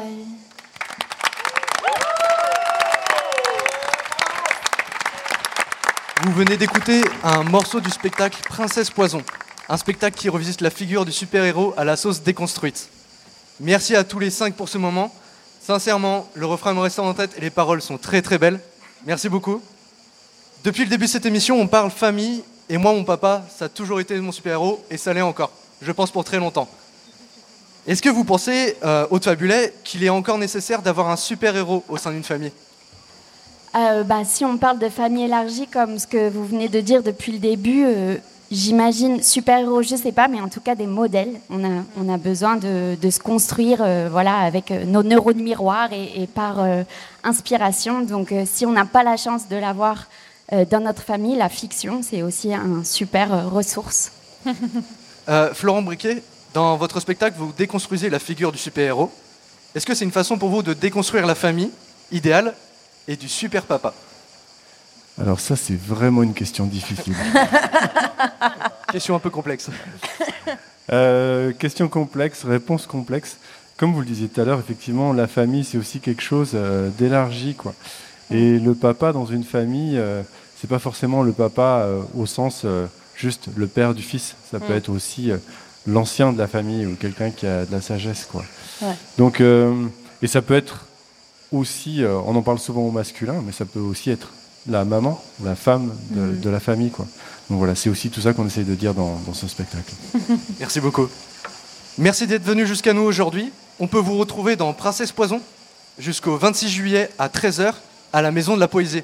Vous venez d'écouter un morceau du spectacle Princesse Poison, un spectacle qui revisite la figure du super-héros à la sauce déconstruite. Merci à tous les cinq pour ce moment. Sincèrement, le refrain me restant en tête et les paroles sont très très belles. Merci beaucoup. Depuis le début de cette émission, on parle famille, et moi, mon papa, ça a toujours été mon super-héros, et ça l'est encore. Je pense pour très longtemps. Est-ce que vous pensez, euh, Aude Fabulet, qu'il est encore nécessaire d'avoir un super-héros au sein d'une famille ? euh, bah, Si on parle de famille élargie, comme ce que vous venez de dire depuis le début, euh, j'imagine super-héros, je ne sais pas, mais en tout cas des modèles. On a, on a besoin de, de se construire euh, voilà, avec nos neurones miroirs et, et par euh, inspiration. Donc euh, si on n'a pas la chance de l'avoir euh, dans notre famille, la fiction, c'est aussi un super euh, ressource. Euh, Florent Briquet, dans votre spectacle, vous déconstruisez la figure du super-héros. Est-ce que c'est une façon pour vous de déconstruire la famille idéale et du super-papa ? Alors ça, c'est vraiment une question difficile. Question un peu complexe. Euh, question complexe, réponse complexe. Comme vous le disiez tout à l'heure, effectivement, la famille, c'est aussi quelque chose euh, d'élargi, quoi. Et le papa dans une famille, euh, c'est pas forcément le papa euh, au sens euh, juste le père du fils. Ça peut Mm. être aussi euh, l'ancien de la famille ou quelqu'un qui a de la sagesse, quoi. Ouais. Donc, euh, et ça peut être aussi, euh, on en parle souvent au masculin, mais ça peut aussi être la maman, la femme de, Mm. de la famille, quoi. Donc voilà, c'est aussi tout ça qu'on essaye de dire dans, dans ce spectacle. Merci beaucoup. Merci d'être venu jusqu'à nous aujourd'hui. On peut vous retrouver dans Princesse Poison jusqu'au vingt-six juillet à treize heures à la Maison de la Poésie.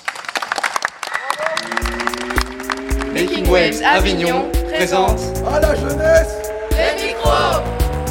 Making Waves Avignon présente À la jeunesse, les micros.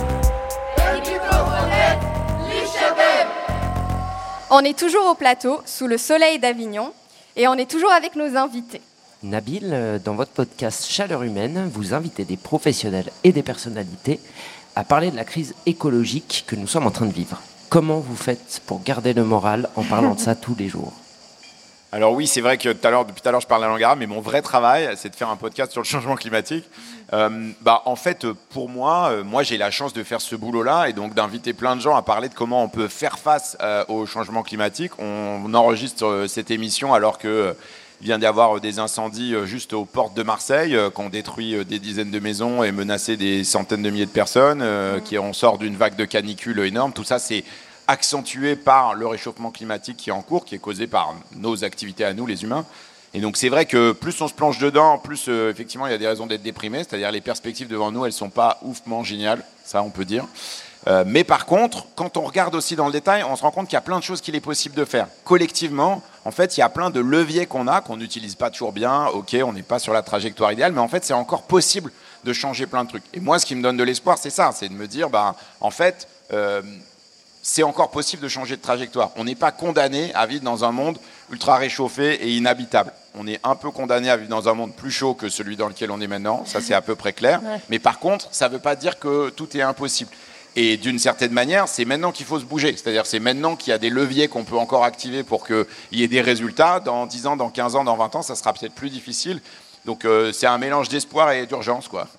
Les microphonettes, l'I C B. On est toujours au plateau, sous le soleil d'Avignon, et on est toujours avec nos invités. Nabil, euh, dans votre podcast Chaleur Humaine, vous invitez des professionnels et des personnalités à parler de la crise écologique que nous sommes en train de vivre. Comment vous faites pour garder le moral en parlant de ça tous les jours ? Alors oui, c'est vrai que tout à l'heure, depuis tout à l'heure, je parle la langue arabe, mais mon vrai travail, c'est de faire un podcast sur le changement climatique. Euh, bah, en fait, pour moi, euh, moi, j'ai la chance de faire ce boulot-là et donc d'inviter plein de gens à parler de comment on peut faire face euh, au changement climatique. On, on enregistre euh, cette émission alors que euh, il vient d'y avoir des incendies euh, juste aux portes de Marseille, euh, qui ont détruit euh, des dizaines de maisons et menacé des centaines de milliers de personnes, euh, qui on sort d'une vague de canicule énorme. Tout ça, c'est accentué par le réchauffement climatique qui est en cours, qui est causé par nos activités à nous, les humains. Et donc c'est vrai que plus on se plonge dedans, plus euh, effectivement il y a des raisons d'être déprimé, c'est-à-dire les perspectives devant nous, elles sont pas oufement géniales, ça on peut dire. Euh, mais par contre, quand on regarde aussi dans le détail, on se rend compte qu'il y a plein de choses qu'il est possible de faire. Collectivement, en fait, il y a plein de leviers qu'on a, qu'on n'utilise pas toujours bien. Ok, on n'est pas sur la trajectoire idéale, mais en fait, c'est encore possible de changer plein de trucs. Et moi, ce qui me donne de l'espoir, c'est ça, c'est de me dire, bah, en fait, euh, c'est encore possible de changer de trajectoire. On n'est pas condamné à vivre dans un monde ultra réchauffé et inhabitable. On est un peu condamné à vivre dans un monde plus chaud que celui dans lequel on est maintenant, ça c'est à peu près clair. Ouais. Mais par contre, ça ne veut pas dire que tout est impossible. Et d'une certaine manière, c'est maintenant qu'il faut se bouger. C'est-à-dire c'est maintenant qu'il y a des leviers qu'on peut encore activer pour qu'il y ait des résultats. Dans dix ans, dans quinze ans, dans vingt ans, ça sera peut-être plus difficile. Donc euh, c'est un mélange d'espoir et d'urgence, quoi.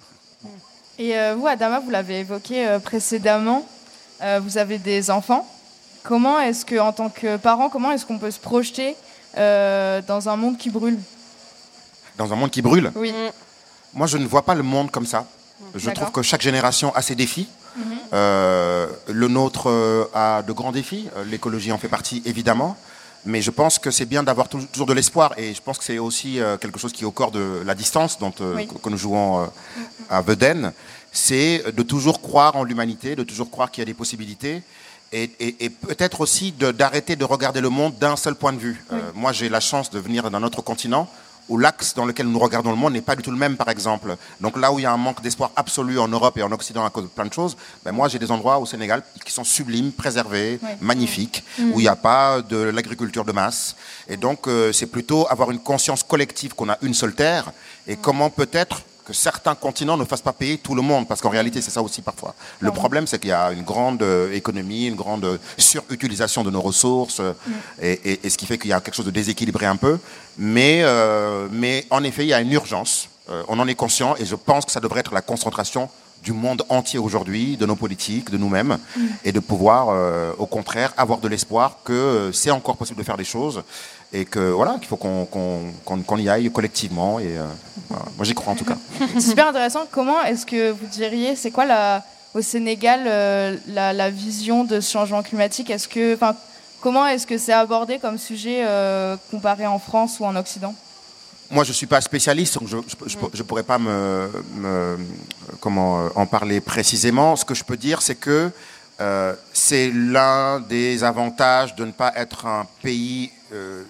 Et euh, vous, Adama, vous l'avez évoqué euh, précédemment, euh, vous avez des enfants. Comment est-ce que, en tant que parent, comment est-ce qu'on peut se projeter euh, dans un monde qui brûle ? Dans un monde qui brûle ? Oui. Moi, je ne vois pas le monde comme ça. Je D'accord. trouve que chaque génération a ses défis. Mm-hmm. Euh, le nôtre euh, a de grands défis. Euh, l'écologie en fait partie, évidemment. Mais je pense que c'est bien d'avoir toujours de l'espoir. Et je pense que c'est aussi euh, quelque chose qui est au corps de la distance dont, euh, oui. que nous jouons euh, à Veden. C'est de toujours croire en l'humanité, de toujours croire qu'il y a des possibilités. Et, et, et peut-être aussi de, d'arrêter de regarder le monde d'un seul point de vue. Oui. Euh, moi, j'ai la chance de venir d'un autre continent où l'axe dans lequel nous regardons le monde n'est pas du tout le même, par exemple. Donc là où il y a un manque d'espoir absolu en Europe et en Occident à cause de plein de choses, ben moi j'ai des endroits au Sénégal qui sont sublimes, préservés, oui. magnifiques, mmh. où il n'y a pas de l'agriculture de masse. Et donc euh, c'est plutôt avoir une conscience collective qu'on a une seule terre et mmh. comment peut-être que certains continents ne fassent pas payer tout le monde, parce qu'en réalité, c'est ça aussi parfois. Le problème, c'est qu'il y a une grande euh, économie, une grande euh, surutilisation de nos ressources, euh, mm. et, et, et ce qui fait qu'il y a quelque chose de déséquilibré un peu. Mais, euh, mais en effet, il y a une urgence. Euh, on en est conscient, et je pense que ça devrait être la concentration du monde entier aujourd'hui, de nos politiques, de nous-mêmes, mm. et de pouvoir, euh, au contraire, avoir de l'espoir que c'est encore possible de faire des choses. Et que voilà, qu'il faut qu'on, qu'on, qu'on, qu'on y aille collectivement. Et euh, voilà. Moi, j'y crois en tout cas. C'est super intéressant. Comment est-ce que vous diriez, c'est quoi la, au Sénégal euh, la, la vision de ce changement climatique ? Est-ce que, enfin, comment est-ce que c'est abordé comme sujet euh, comparé en France ou en Occident ? Moi, je ne suis pas spécialiste, donc je ne pourrais pas me, me, comment, en parler précisément. Ce que je peux dire, c'est que euh, c'est l'un des avantages de ne pas être un pays euh,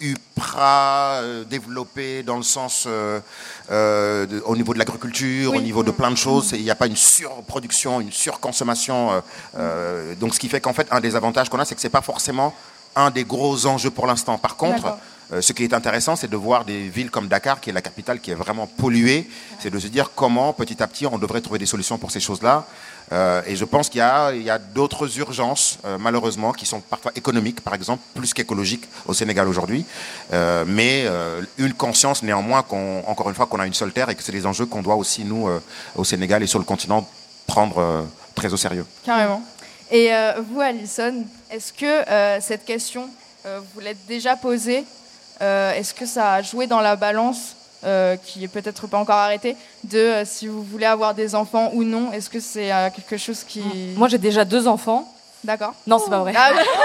ultra euh, développé dans le sens euh, euh, de, au niveau de l'agriculture, oui. au niveau de plein de choses. Il n'y a pas une surproduction, une surconsommation. Euh, euh, donc ce qui fait qu'en fait, un des avantages qu'on a, c'est que ce n'est pas forcément un des gros enjeux pour l'instant. Par contre, Euh, ce qui est intéressant, c'est de voir des villes comme Dakar, qui est la capitale, qui est vraiment polluée. C'est de se dire comment, petit à petit, on devrait trouver des solutions pour ces choses-là. Euh, et je pense qu'il y a, il y a d'autres urgences, euh, malheureusement, qui sont parfois économiques, par exemple, plus qu'écologiques au Sénégal aujourd'hui. Euh, mais euh, une conscience, néanmoins, qu'on, encore une fois, qu'on a une seule terre et que c'est des enjeux qu'on doit aussi, nous, euh, au Sénégal et sur le continent, prendre euh, très au sérieux. Carrément. Et euh, vous, Alison, est-ce que euh, cette question, euh, vous l'êtes déjà posée euh, Est-ce que ça a joué dans la balance Euh, qui est peut-être pas encore arrêté, de euh, si vous voulez avoir des enfants ou non. Est-ce que c'est euh, quelque chose qui... Moi, j'ai déjà deux enfants. D'accord. Non, c'est pas vrai. Ah, oui.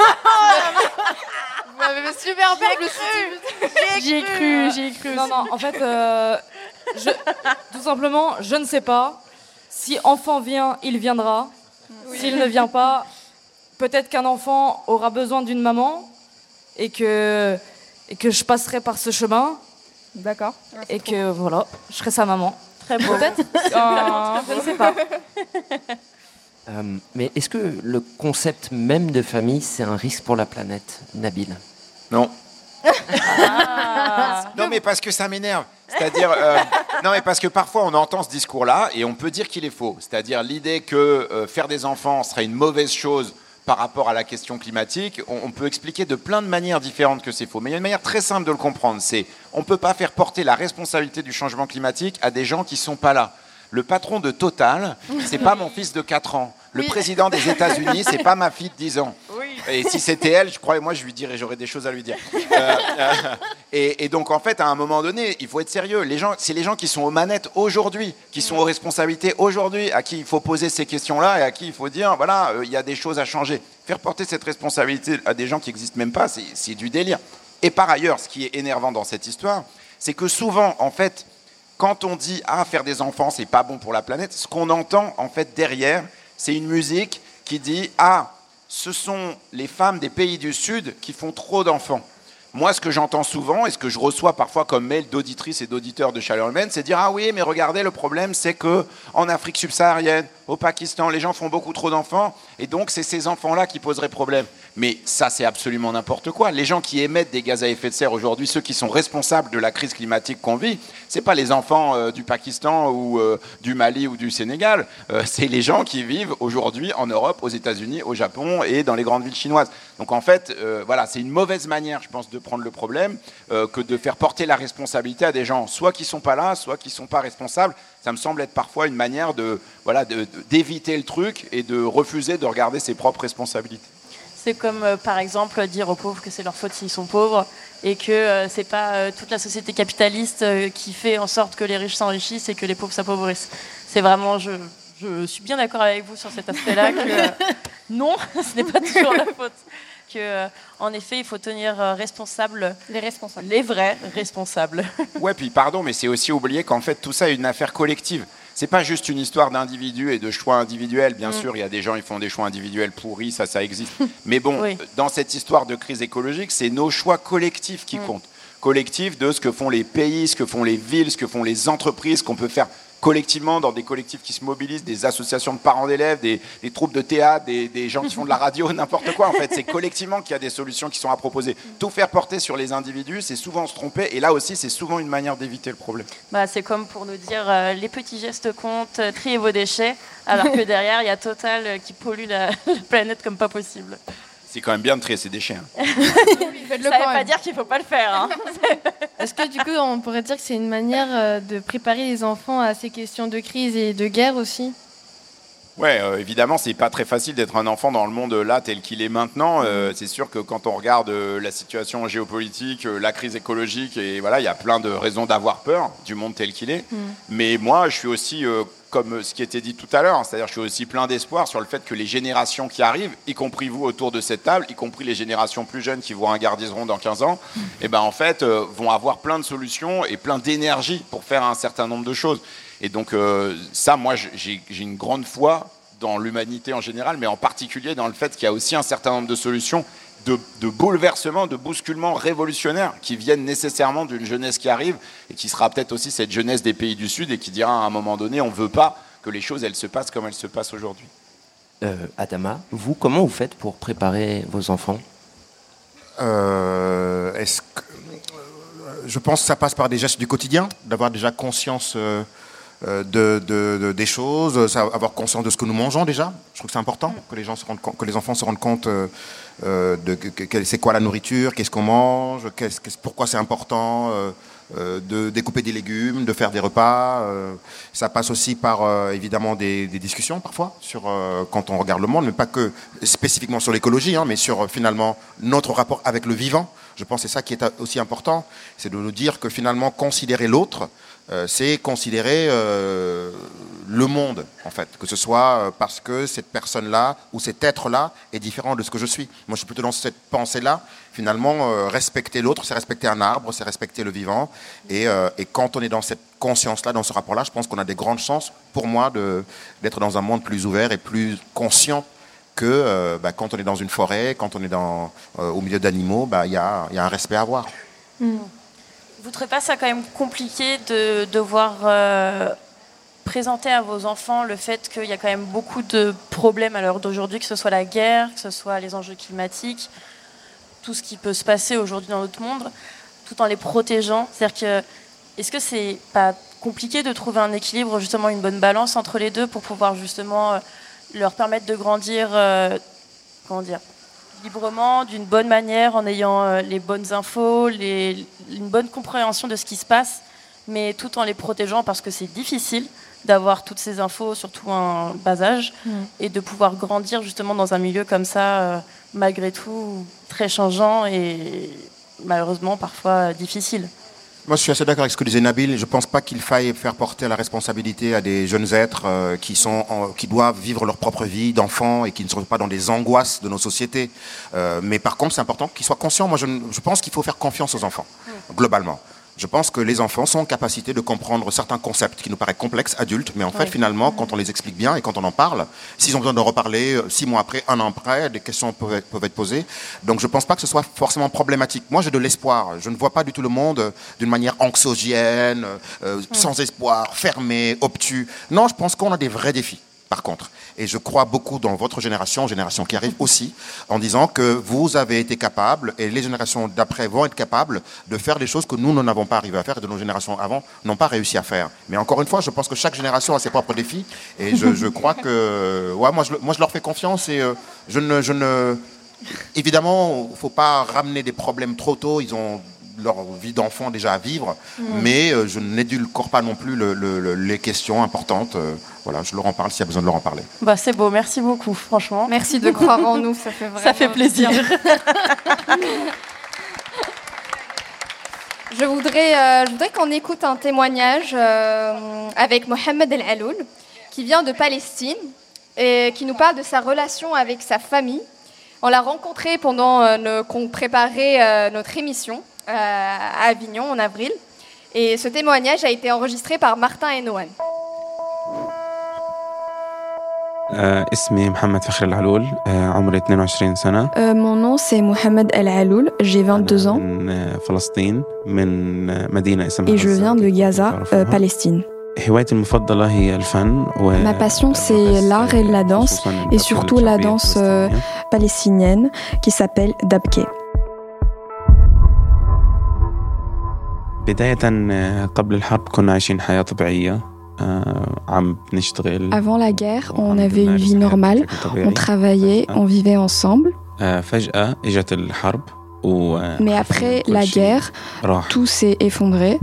Vous m'avez super bien cru. J'y ai cru, j'y ai cru. Non, non, en fait, euh, je, tout simplement, je ne sais pas. Si enfant vient, il viendra. Oui. S'il ne vient pas, peut-être qu'un enfant aura besoin d'une maman et que, et que je passerai par ce chemin. D'accord. Et que voilà, je serai sa maman. Très beau. Peut-être. Oh, je ne sais pas. Euh, mais est-ce que le concept même de famille, c'est un risque pour la planète, Nabil? Non. Ah. Non, mais parce que ça m'énerve. C'est-à-dire, euh, non, mais parce que parfois on entend ce discours-là et on peut dire qu'il est faux. C'est-à-dire l'idée que euh, faire des enfants serait une mauvaise chose par rapport à la question climatique, on, on peut expliquer de plein de manières différentes que c'est faux. Mais il y a une manière très simple de le comprendre, c'est on ne peut pas faire porter la responsabilité du changement climatique à des gens qui ne sont pas là. Le patron de Total, c'est pas mon fils de quatre ans. Le oui. président des États-Unis, c'est pas ma fille de dix ans. Oui. Et si c'était elle, je crois, moi, je lui dirais, j'aurais des choses à lui dire. Euh, euh, et, et donc, en fait, à un moment donné, il faut être sérieux. Les gens, c'est les gens qui sont aux manettes aujourd'hui, qui sont aux responsabilités aujourd'hui, à qui il faut poser ces questions-là et à qui il faut dire, voilà, euh, il y a des choses à changer. Faire porter cette responsabilité à des gens qui n'existent même pas, c'est, c'est du délire. Et par ailleurs, ce qui est énervant dans cette histoire, c'est que souvent, en fait, quand on dit « Ah, faire des enfants, c'est pas bon pour la planète », ce qu'on entend, en fait, derrière, c'est une musique qui dit « Ah, ce sont les femmes des pays du Sud qui font trop d'enfants ». Moi, ce que j'entends souvent et ce que je reçois parfois comme mail d'auditrices et d'auditeurs de Chaleur Humaine, c'est dire « Ah oui, mais regardez, le problème, c'est qu'en Afrique subsaharienne, au Pakistan, les gens font beaucoup trop d'enfants et donc c'est ces enfants-là qui poseraient problème ». Mais ça, c'est absolument n'importe quoi. Les gens qui émettent des gaz à effet de serre aujourd'hui, ceux qui sont responsables de la crise climatique qu'on vit, c'est pas les enfants euh, du Pakistan ou euh, du Mali ou du Sénégal. Euh, c'est les gens qui vivent aujourd'hui en Europe, aux États-Unis, au Japon et dans les grandes villes chinoises. Donc en fait, euh, voilà, c'est une mauvaise manière, je pense, de prendre le problème euh, que de faire porter la responsabilité à des gens, soit qui sont pas là, soit qui sont pas responsables. Ça me semble être parfois une manière de, voilà, de, de, d'éviter le truc et de refuser de regarder ses propres responsabilités. C'est comme, euh, par exemple, dire aux pauvres que c'est leur faute s'ils sont pauvres et que euh, c'est pas euh, toute la société capitaliste euh, qui fait en sorte que les riches s'enrichissent et que les pauvres s'appauvrissent. C'est vraiment, je, je suis bien d'accord avec vous sur cet aspect-là, que euh, non, ce n'est pas toujours la faute. Que, euh, en effet, il faut tenir euh, responsables les responsables, les vrais responsables. Ouais, puis pardon, mais c'est aussi oublier qu'en fait tout ça est une affaire collective. C'est pas juste une histoire d'individus et de choix individuels. Bien mmh. sûr, il y a des gens qui font des choix individuels pourris, ça, ça existe. Mais bon, oui. dans cette histoire de crise écologique, c'est nos choix collectifs qui mmh. comptent. Collectifs de ce que font les pays, ce que font les villes, ce que font les entreprises, qu'on peut faire collectivement dans des collectifs qui se mobilisent, des associations de parents d'élèves, des, des troupes de théâtre, des, des gens qui font de la radio, n'importe quoi. En fait, c'est collectivement qu'il y a des solutions qui sont à proposer. Tout faire porter sur les individus, c'est souvent se tromper. Et là aussi, c'est souvent une manière d'éviter le problème. Bah, c'est comme pour nous dire euh, les petits gestes comptent, euh, triez vos déchets, alors que derrière, il y a Total euh, qui pollue la, la planète comme pas possible. C'est quand même bien de trier ses déchets. Hein. Ça ne veut pas dire qu'il ne faut pas le faire. Hein. Est-ce que du coup, on pourrait dire que c'est une manière de préparer les enfants à ces questions de crise et de guerre aussi ? Ouais, euh, évidemment, c'est pas très facile d'être un enfant dans le monde là tel qu'il est maintenant. Euh, c'est sûr que quand on regarde euh, la situation géopolitique, euh, la crise écologique, et voilà, il y a plein de raisons d'avoir peur du monde tel qu'il est. Mm. Mais moi, je suis aussi, euh, comme ce qui était dit tout à l'heure, hein, c'est-à-dire je suis aussi plein d'espoir sur le fait que les générations qui arrivent, y compris vous autour de cette table, y compris les générations plus jeunes qui vous ringardiseront dans quinze ans, mm. et ben en fait, euh, vont avoir plein de solutions et plein d'énergie pour faire un certain nombre de choses. Et donc euh, ça, moi, j'ai, j'ai une grande foi dans l'humanité en général, mais en particulier dans le fait qu'il y a aussi un certain nombre de solutions, de, de bouleversements, de bousculements révolutionnaires qui viennent nécessairement d'une jeunesse qui arrive et qui sera peut-être aussi cette jeunesse des pays du Sud et qui dira à un moment donné, on ne veut pas que les choses elles se passent comme elles se passent aujourd'hui. Euh, Adama, vous, comment vous faites pour préparer vos enfants ? euh, est-ce que, je pense que ça passe par des gestes du quotidien, d'avoir déjà conscience euh, de, de, de, des choses, avoir conscience de ce que nous mangeons déjà. Je trouve que c'est important que les gens se rendent compte, que les enfants se rendent compte euh, de que, que, c'est quoi la nourriture, qu'est-ce qu'on mange, qu'est-ce, qu'est-ce, pourquoi c'est important euh, euh, de découper des légumes, de faire des repas. Euh, ça passe aussi par euh, évidemment des, des discussions parfois sur euh, quand on regarde le monde, mais pas que spécifiquement sur l'écologie, hein, mais sur euh, finalement notre rapport avec le vivant. Je pense que c'est ça qui est aussi important, c'est de nous dire que finalement considérer l'autre, euh, c'est considérer euh, le monde en fait, que ce soit parce que cette personne-là ou cet être-là est différent de ce que je suis. Moi je suis plutôt dans cette pensée-là, finalement euh, respecter l'autre, c'est respecter un arbre, c'est respecter le vivant, et, euh, et quand on est dans cette conscience-là, dans ce rapport-là, je pense qu'on a des grandes chances, pour moi, de, d'être dans un monde plus ouvert et plus conscient que euh, bah, quand on est dans une forêt, quand on est dans, euh, au milieu d'animaux, bah, y a, y a un respect à avoir. Mm. Vous ne trouvez pas ça quand même compliqué de devoir euh, présenter à vos enfants le fait qu'il y a quand même beaucoup de problèmes à l'heure d'aujourd'hui, que ce soit la guerre, que ce soit les enjeux climatiques, tout ce qui peut se passer aujourd'hui dans notre monde, tout en les protégeant. C'est-à-dire que, est-ce que c'est pas compliqué de trouver un équilibre, justement une bonne balance entre les deux pour pouvoir justement... Euh, leur permettre de grandir euh, comment dire, librement, d'une bonne manière, en ayant euh, les bonnes infos, les, une bonne compréhension de ce qui se passe, mais tout en les protégeant parce que c'est difficile d'avoir toutes ces infos, surtout à un bas âge, mmh. et de pouvoir grandir justement dans un milieu comme ça, euh, malgré tout, très changeant et malheureusement parfois difficile. Moi, je suis assez d'accord avec ce que disait Nabil. Je ne pense pas qu'il faille faire porter la responsabilité à des jeunes êtres euh, qui, sont en, qui doivent vivre leur propre vie d'enfants et qui ne sont pas dans des angoisses de nos sociétés. Euh, mais par contre, c'est important qu'ils soient conscients. Moi, je, je pense qu'il faut faire confiance aux enfants, globalement. Je pense que les enfants sont en capacité de comprendre certains concepts qui nous paraissent complexes, adultes, mais en fait, oui. finalement, quand on les explique bien et quand on en parle, s'ils ont besoin de reparler six mois après, un an après, des questions peuvent être, peuvent être posées. Donc, je ne pense pas que ce soit forcément problématique. Moi, j'ai de l'espoir. Je ne vois pas du tout le monde d'une manière anxiogène, euh, oui. sans espoir, fermé, obtus. Non, je pense qu'on a des vrais défis. Par contre, et je crois beaucoup dans votre génération, génération qui arrive aussi, en disant que vous avez été capable, et les générations d'après vont être capables de faire des choses que nous, nous n'avons pas arrivé à faire, et de nos générations avant n'ont pas réussi à faire. Mais encore une fois, je pense que chaque génération a ses propres défis, et je, je crois que, ouais, moi je, moi je leur fais confiance, et euh, je ne, je ne, évidemment, il ne faut pas ramener des problèmes trop tôt, ils ont leur vie d'enfant déjà à vivre, mmh. mais euh, je n'édulcore pas non plus le, le, le, les questions importantes. Euh, voilà, je leur en parle s'il y a besoin de leur en parler. Bah, c'est beau, merci beaucoup, franchement. Merci de croire en nous, ça fait vraiment ça fait plaisir. je voudrais, euh, je voudrais qu'on écoute un témoignage euh, avec Mohamed El Aloul, qui vient de Palestine et qui nous parle de sa relation avec sa famille. On l'a rencontré pendant euh, qu'on préparait euh, notre émission à Avignon en avril, et ce témoignage a été enregistré par Martin et Noël. اسمي محمد فخر العلول عمري اثنين وعشرين سنة. Mon nom c'est Mohamed El Aloul, j'ai vingt-deux ans. من فلسطين من مدينة اسمها et je viens de Gaza, euh, Palestine. هوايتي المفضلة هي الفن و Ma passion c'est l'art et la danse, et surtout la danse euh, palestinienne qui s'appelle Dabke. بداية قبل الحرب كنا عايشين حياة طبيعية عم نشتغل. Avant la guerre, on avait une vie normale, on travaillait, on vivait ensemble. فجأة إجت الحرب و Mais après la guerre, tout s'est effondré.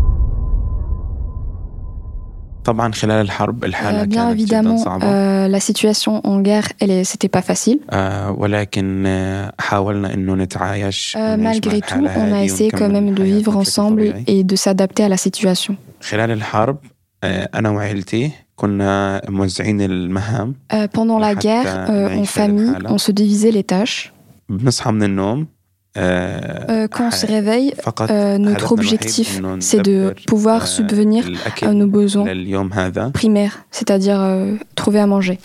طبعا خلال الحرب الحالة euh, bien évidemment euh, la situation en guerre elle est, c'était pas facile. euh, ولكن حاولنا إنه نتعايش euh, malgré tout on a essayé quand même de vivre ensemble et de s'adapter à la situation. خلال الحرب أنا وعائلتي كنا موزعين المهام. euh, pendant la guerre euh, en famille on se divisait les tâches. بنصحى من النوم Euh, quand on se réveille, euh, notre objectif, c'est de pouvoir subvenir à nos besoins primaires, c'est-à-dire euh, trouver à manger.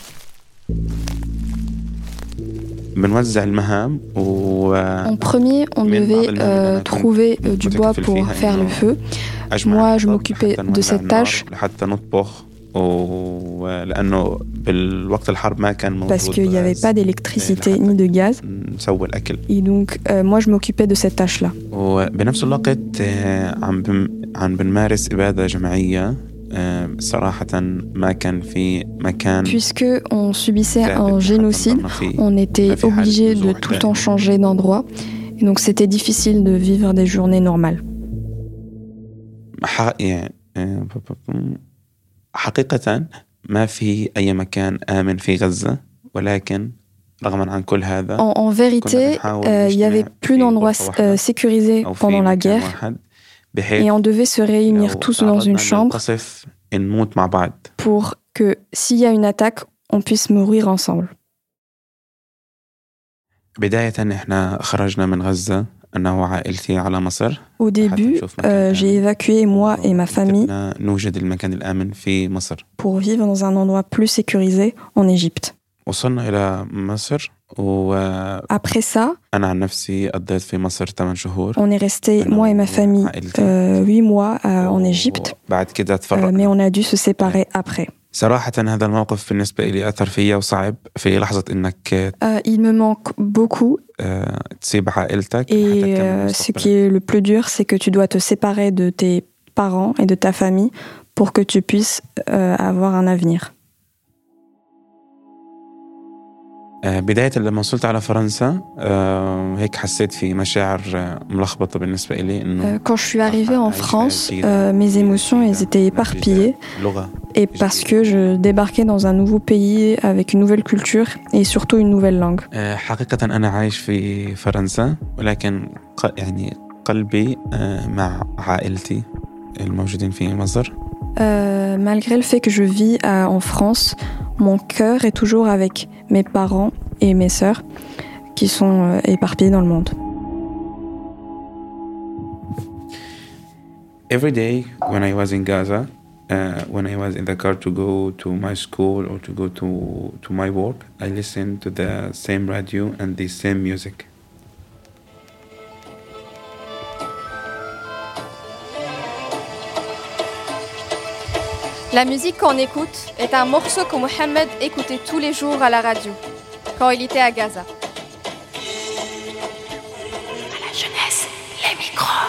En premier, on devait euh, trouver euh, du bois pour faire le feu. Moi, je m'occupais de cette tâche. parce qu'il n'y avait pas d'électricité ni de gaz. Et donc, euh, moi, je m'occupais de cette tâche-là. Puisque on subissait un génocide, on était obligé de tout le temps changer d'endroit. Et donc, c'était difficile de vivre des journées normales. حقيقة ما في أي مكان آمن في غزة ولكن رغما عن كل هذا En, en vérité, euh, il n'y avait plus d'endroits euh, sécurisés pendant la guerre et on devait se réunir tous dans une chambre pour que s'il y a une attaque, on puisse mourir ensemble. بداية إحنا خرجنا من غزة أنا وعائلتي على مصر. Au début, euh, j'ai évacué moi et ma famille نوجد المكان الآمن في مصر. Pour vivre dans un endroit plus sécurisé en Égypte. وصلنا إلى مصر و Après ça, أنا عن نفسي قضيت في مصر ثمان شهور. On est resté moi et ma famille euh, huit mois euh, en Égypte. بعد كده تفرقنا. Euh, mais on a dû se séparer après. صراحة هذا الموقف بالنسبة لي أثر فيا وصعب في لحظة إنك euh, Il me manque beaucoup. تسيب عائلتك. Et euh, ce qui est le plus dur, c'est que tu dois te séparer de tes parents et de ta famille pour que tu puisses euh, avoir un avenir. بداية لما وصلت على فرنسا هيك حسيت في مشاعر ملخبطة بالنسبة إلي إنه Quand je suis arrivée en France, euh, mes émotions elles étaient éparpillées et parce que je débarquais dans un nouveau pays avec une nouvelle culture et surtout une nouvelle langue. حقيقة أنا عايش في فرنسا ولكن يعني قلبي مع عائلتي الموجودين في مصر. Euh, malgré le fait que je vis à, en France, mon cœur est toujours avec mes parents et mes sœurs qui sont euh, éparpillés dans le monde. Every day when I was in Gaza, uh, when I was in the car to go to my school or to go to, to my work, I listened to the same radio and the same music. La musique qu'on écoute est un morceau que Mohamed écoutait tous les jours à la radio, quand il était à Gaza. À la jeunesse, les micros.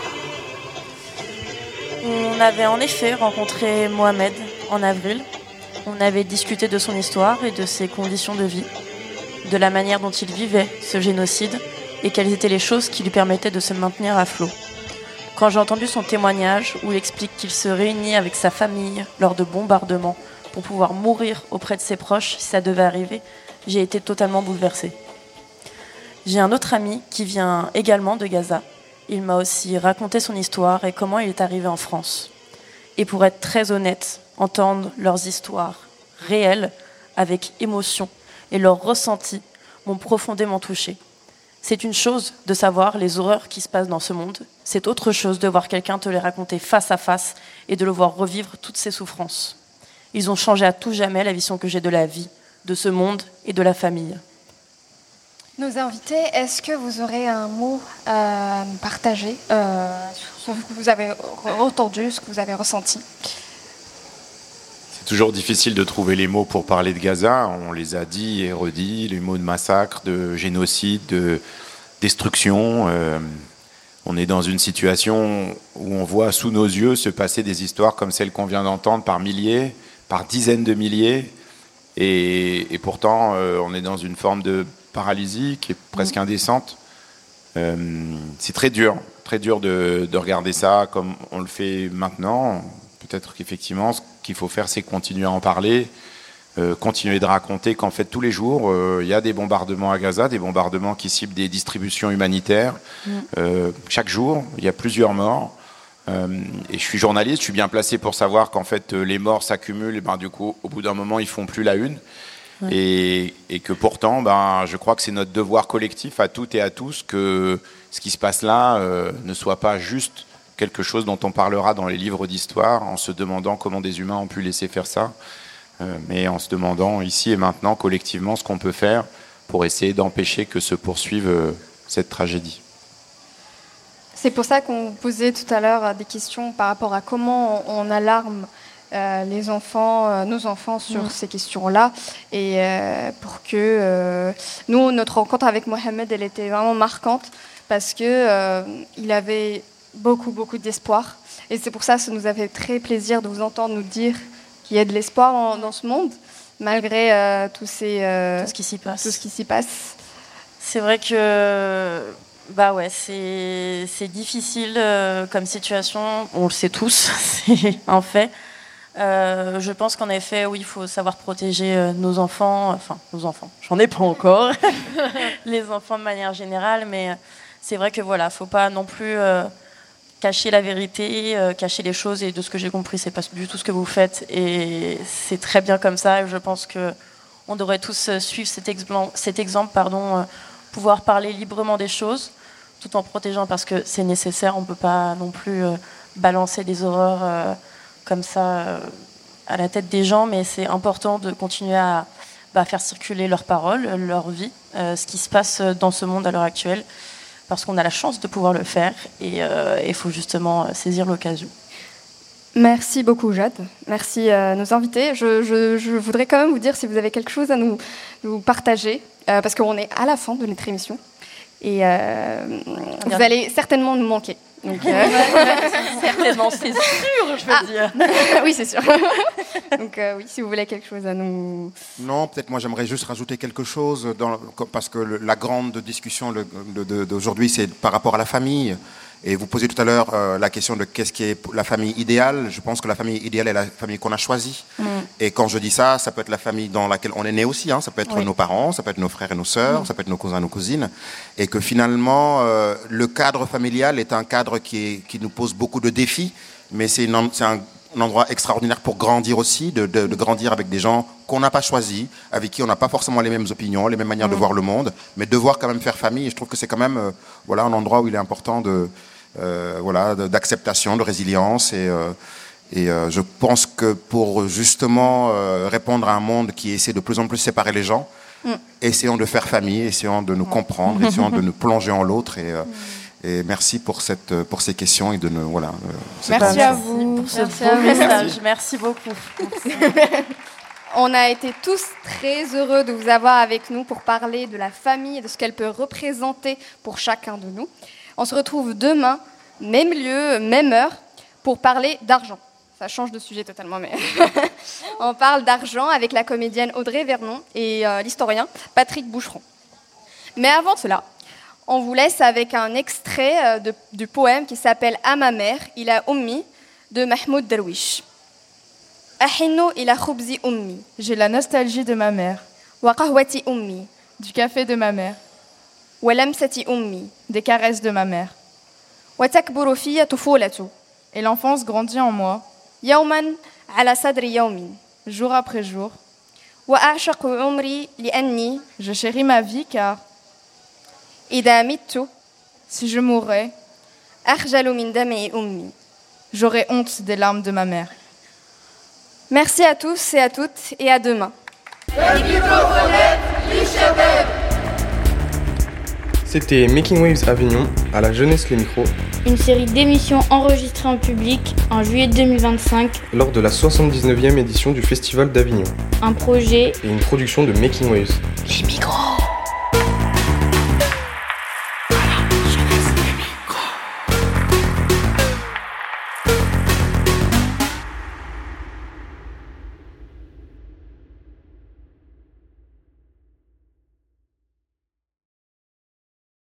On avait en effet rencontré Mohamed en avril. On avait discuté de son histoire et de ses conditions de vie, de la manière dont il vivait ce génocide et quelles étaient les choses qui lui permettaient de se maintenir à flot. Quand j'ai entendu son témoignage où il explique qu'il se réunit avec sa famille lors de bombardements pour pouvoir mourir auprès de ses proches si ça devait arriver, j'ai été totalement bouleversée. J'ai un autre ami qui vient également de Gaza. Il m'a aussi raconté son histoire et comment il est arrivé en France. Et pour être très honnête, entendre leurs histoires réelles, avec émotion et leurs ressentis m'ont profondément touchée. C'est une chose de savoir les horreurs qui se passent dans ce monde. C'est autre chose de voir quelqu'un te les raconter face à face et de le voir revivre toutes ses souffrances. Ils ont changé à tout jamais la vision que j'ai de la vie, de ce monde et de la famille. Nos invités, est-ce que vous aurez un mot à partager euh, sur ce que vous avez entendu, ce que vous avez ressenti? C'est toujours difficile de trouver les mots pour parler de Gaza. On les a dit et redit, les mots de massacre, de génocide, de destruction. Euh, on est dans une situation où on voit sous nos yeux se passer des histoires comme celles qu'on vient d'entendre par milliers, par dizaines de milliers. Et, et pourtant, euh, on est dans une forme de paralysie qui est presque indécente. Euh, c'est très dur, très dur de, de regarder ça comme on le fait maintenant. Peut-être qu'effectivement, ce qu'il faut faire, c'est continuer à en parler, euh, continuer de raconter qu'en fait, tous les jours, il euh, y a des bombardements à Gaza, des bombardements qui ciblent des distributions humanitaires. Mmh. Euh, chaque jour, il y a plusieurs morts. Euh, et je suis journaliste, je suis bien placé pour savoir qu'en fait, les morts s'accumulent. Et ben, du coup, au bout d'un moment, ils font plus la une. Ouais. Et, et que pourtant, ben, je crois que c'est notre devoir collectif à toutes et à tous que ce qui se passe là euh, ne soit pas juste quelque chose dont on parlera dans les livres d'histoire en se demandant comment des humains ont pu laisser faire ça, euh, mais en se demandant ici et maintenant collectivement ce qu'on peut faire pour essayer d'empêcher que se poursuive euh, cette tragédie. C'est pour ça qu'on posait tout à l'heure des questions par rapport à comment on alarme euh, les enfants, euh, nos enfants sur Mm. ces questions-là. Et euh, pour que euh, nous, notre rencontre avec Mohamed, elle était vraiment marquante parce que euh, il avait beaucoup, beaucoup d'espoir. Et c'est pour ça que ça nous a fait très plaisir de vous entendre nous dire qu'il y a de l'espoir dans, dans ce monde, malgré euh, tous ces, euh, Tout ce qui s'y passe. tout ce qui s'y passe. C'est vrai que bah ouais, c'est c'est difficile euh, comme situation. On le sait tous, c'est un fait. Euh, je pense qu'en effet, oui, il faut savoir protéger euh, nos enfants. Enfin, nos enfants. J'en ai pas encore. Les enfants de manière générale, mais c'est vrai que voilà, faut pas non plus euh, cacher la vérité, euh, cacher les choses. Et de ce que j'ai compris, c'est pas du tout ce que vous faites. Et c'est très bien comme ça. Et je pense que on devrait tous euh, suivre cet, explan- cet exemple, pardon. Euh, pouvoir parler librement des choses, tout en protégeant parce que c'est nécessaire. On ne peut pas non plus euh, balancer des horreurs euh, comme ça euh, à la tête des gens, mais c'est important de continuer à bah, faire circuler leurs paroles, leur vie, euh, ce qui se passe dans ce monde à l'heure actuelle, parce qu'on a la chance de pouvoir le faire et il euh, faut justement saisir l'occasion. Merci beaucoup, Jade. Merci à nos invités. Je, je, je voudrais quand même vous dire si vous avez quelque chose à nous, nous partager, euh, parce qu'on est à la fin de notre émission. Et euh, vous allez certainement nous manquer. Donc, euh... certainement, c'est sûr, je veux ah. dire. Oui, c'est sûr. Donc, euh, oui, si vous voulez quelque chose à nous... Non, peut-être moi j'aimerais juste rajouter quelque chose, dans, parce que le, la grande discussion le, de, de, d'aujourd'hui, c'est par rapport à la famille. Et vous posez tout à l'heure euh, la question de qu'est-ce qui est la famille idéale. Je pense que la famille idéale est la famille qu'on a choisie. Mm. Et quand je dis ça, ça peut être la famille dans laquelle on est né aussi. Hein. Ça peut être oui. nos parents, ça peut être nos frères et nos sœurs, mm. ça peut être nos cousins et nos cousines. Et que finalement, euh, le cadre familial est un cadre qui, est, qui nous pose beaucoup de défis, mais c'est, une, c'est un, un endroit extraordinaire pour grandir aussi, de, de, de grandir avec des gens qu'on n'a pas choisis, avec qui on n'a pas forcément les mêmes opinions, les mêmes manières mm. de voir le monde, mais devoir quand même faire famille. Et je trouve que c'est quand même euh, voilà, un endroit où il est important de... Euh, voilà, d'acceptation, de résilience et, euh, et euh, je pense que pour justement euh, répondre à un monde qui essaie de plus en plus séparer les gens, mm. essayons de faire famille, essayons de nous comprendre, mm. essayons de nous plonger en l'autre et, euh, mm. et merci pour, cette, pour ces questions et de nous, voilà. Euh, merci à vous pour ce merci beau message, merci, merci beaucoup. On a été tous très heureux de vous avoir avec nous pour parler de la famille et de ce qu'elle peut représenter pour chacun de nous. On se retrouve demain, même lieu, même heure, pour parler d'argent. Ça change de sujet totalement, mais on parle d'argent avec la comédienne Audrey Vernon et euh, l'historien Patrick Boucheron. Mais avant cela, on vous laisse avec un extrait euh, de, du poème qui s'appelle « À ma mère, ila ummi » de Mahmoud Darwish. Ahinu ila khubzi ummi. J'ai la nostalgie de ma mère. Wa qahwati ummi. Du café de ma mère. Wa lamsati ummi. Des caresses de ma mère. Wa takburu fiya tufulatu. Et l'enfance grandit en moi. Yawman ala sadri yawmin. Jour après jour. Wa a'shaqu umri li'anni. Je chéris ma vie car idha mittu. Si je mourrais, akhjalu min dami ummi. J'aurais honte des larmes de ma mère. Merci à tous et à toutes et à demain. C'était Making Waves Avignon, à la Jeunesse les micros. Une série d'émissions enregistrées en public en juillet deux mille vingt-cinq lors de la soixante-dix-neuvième édition du Festival d'Avignon. Un projet et une production de Making Waves. Les micros.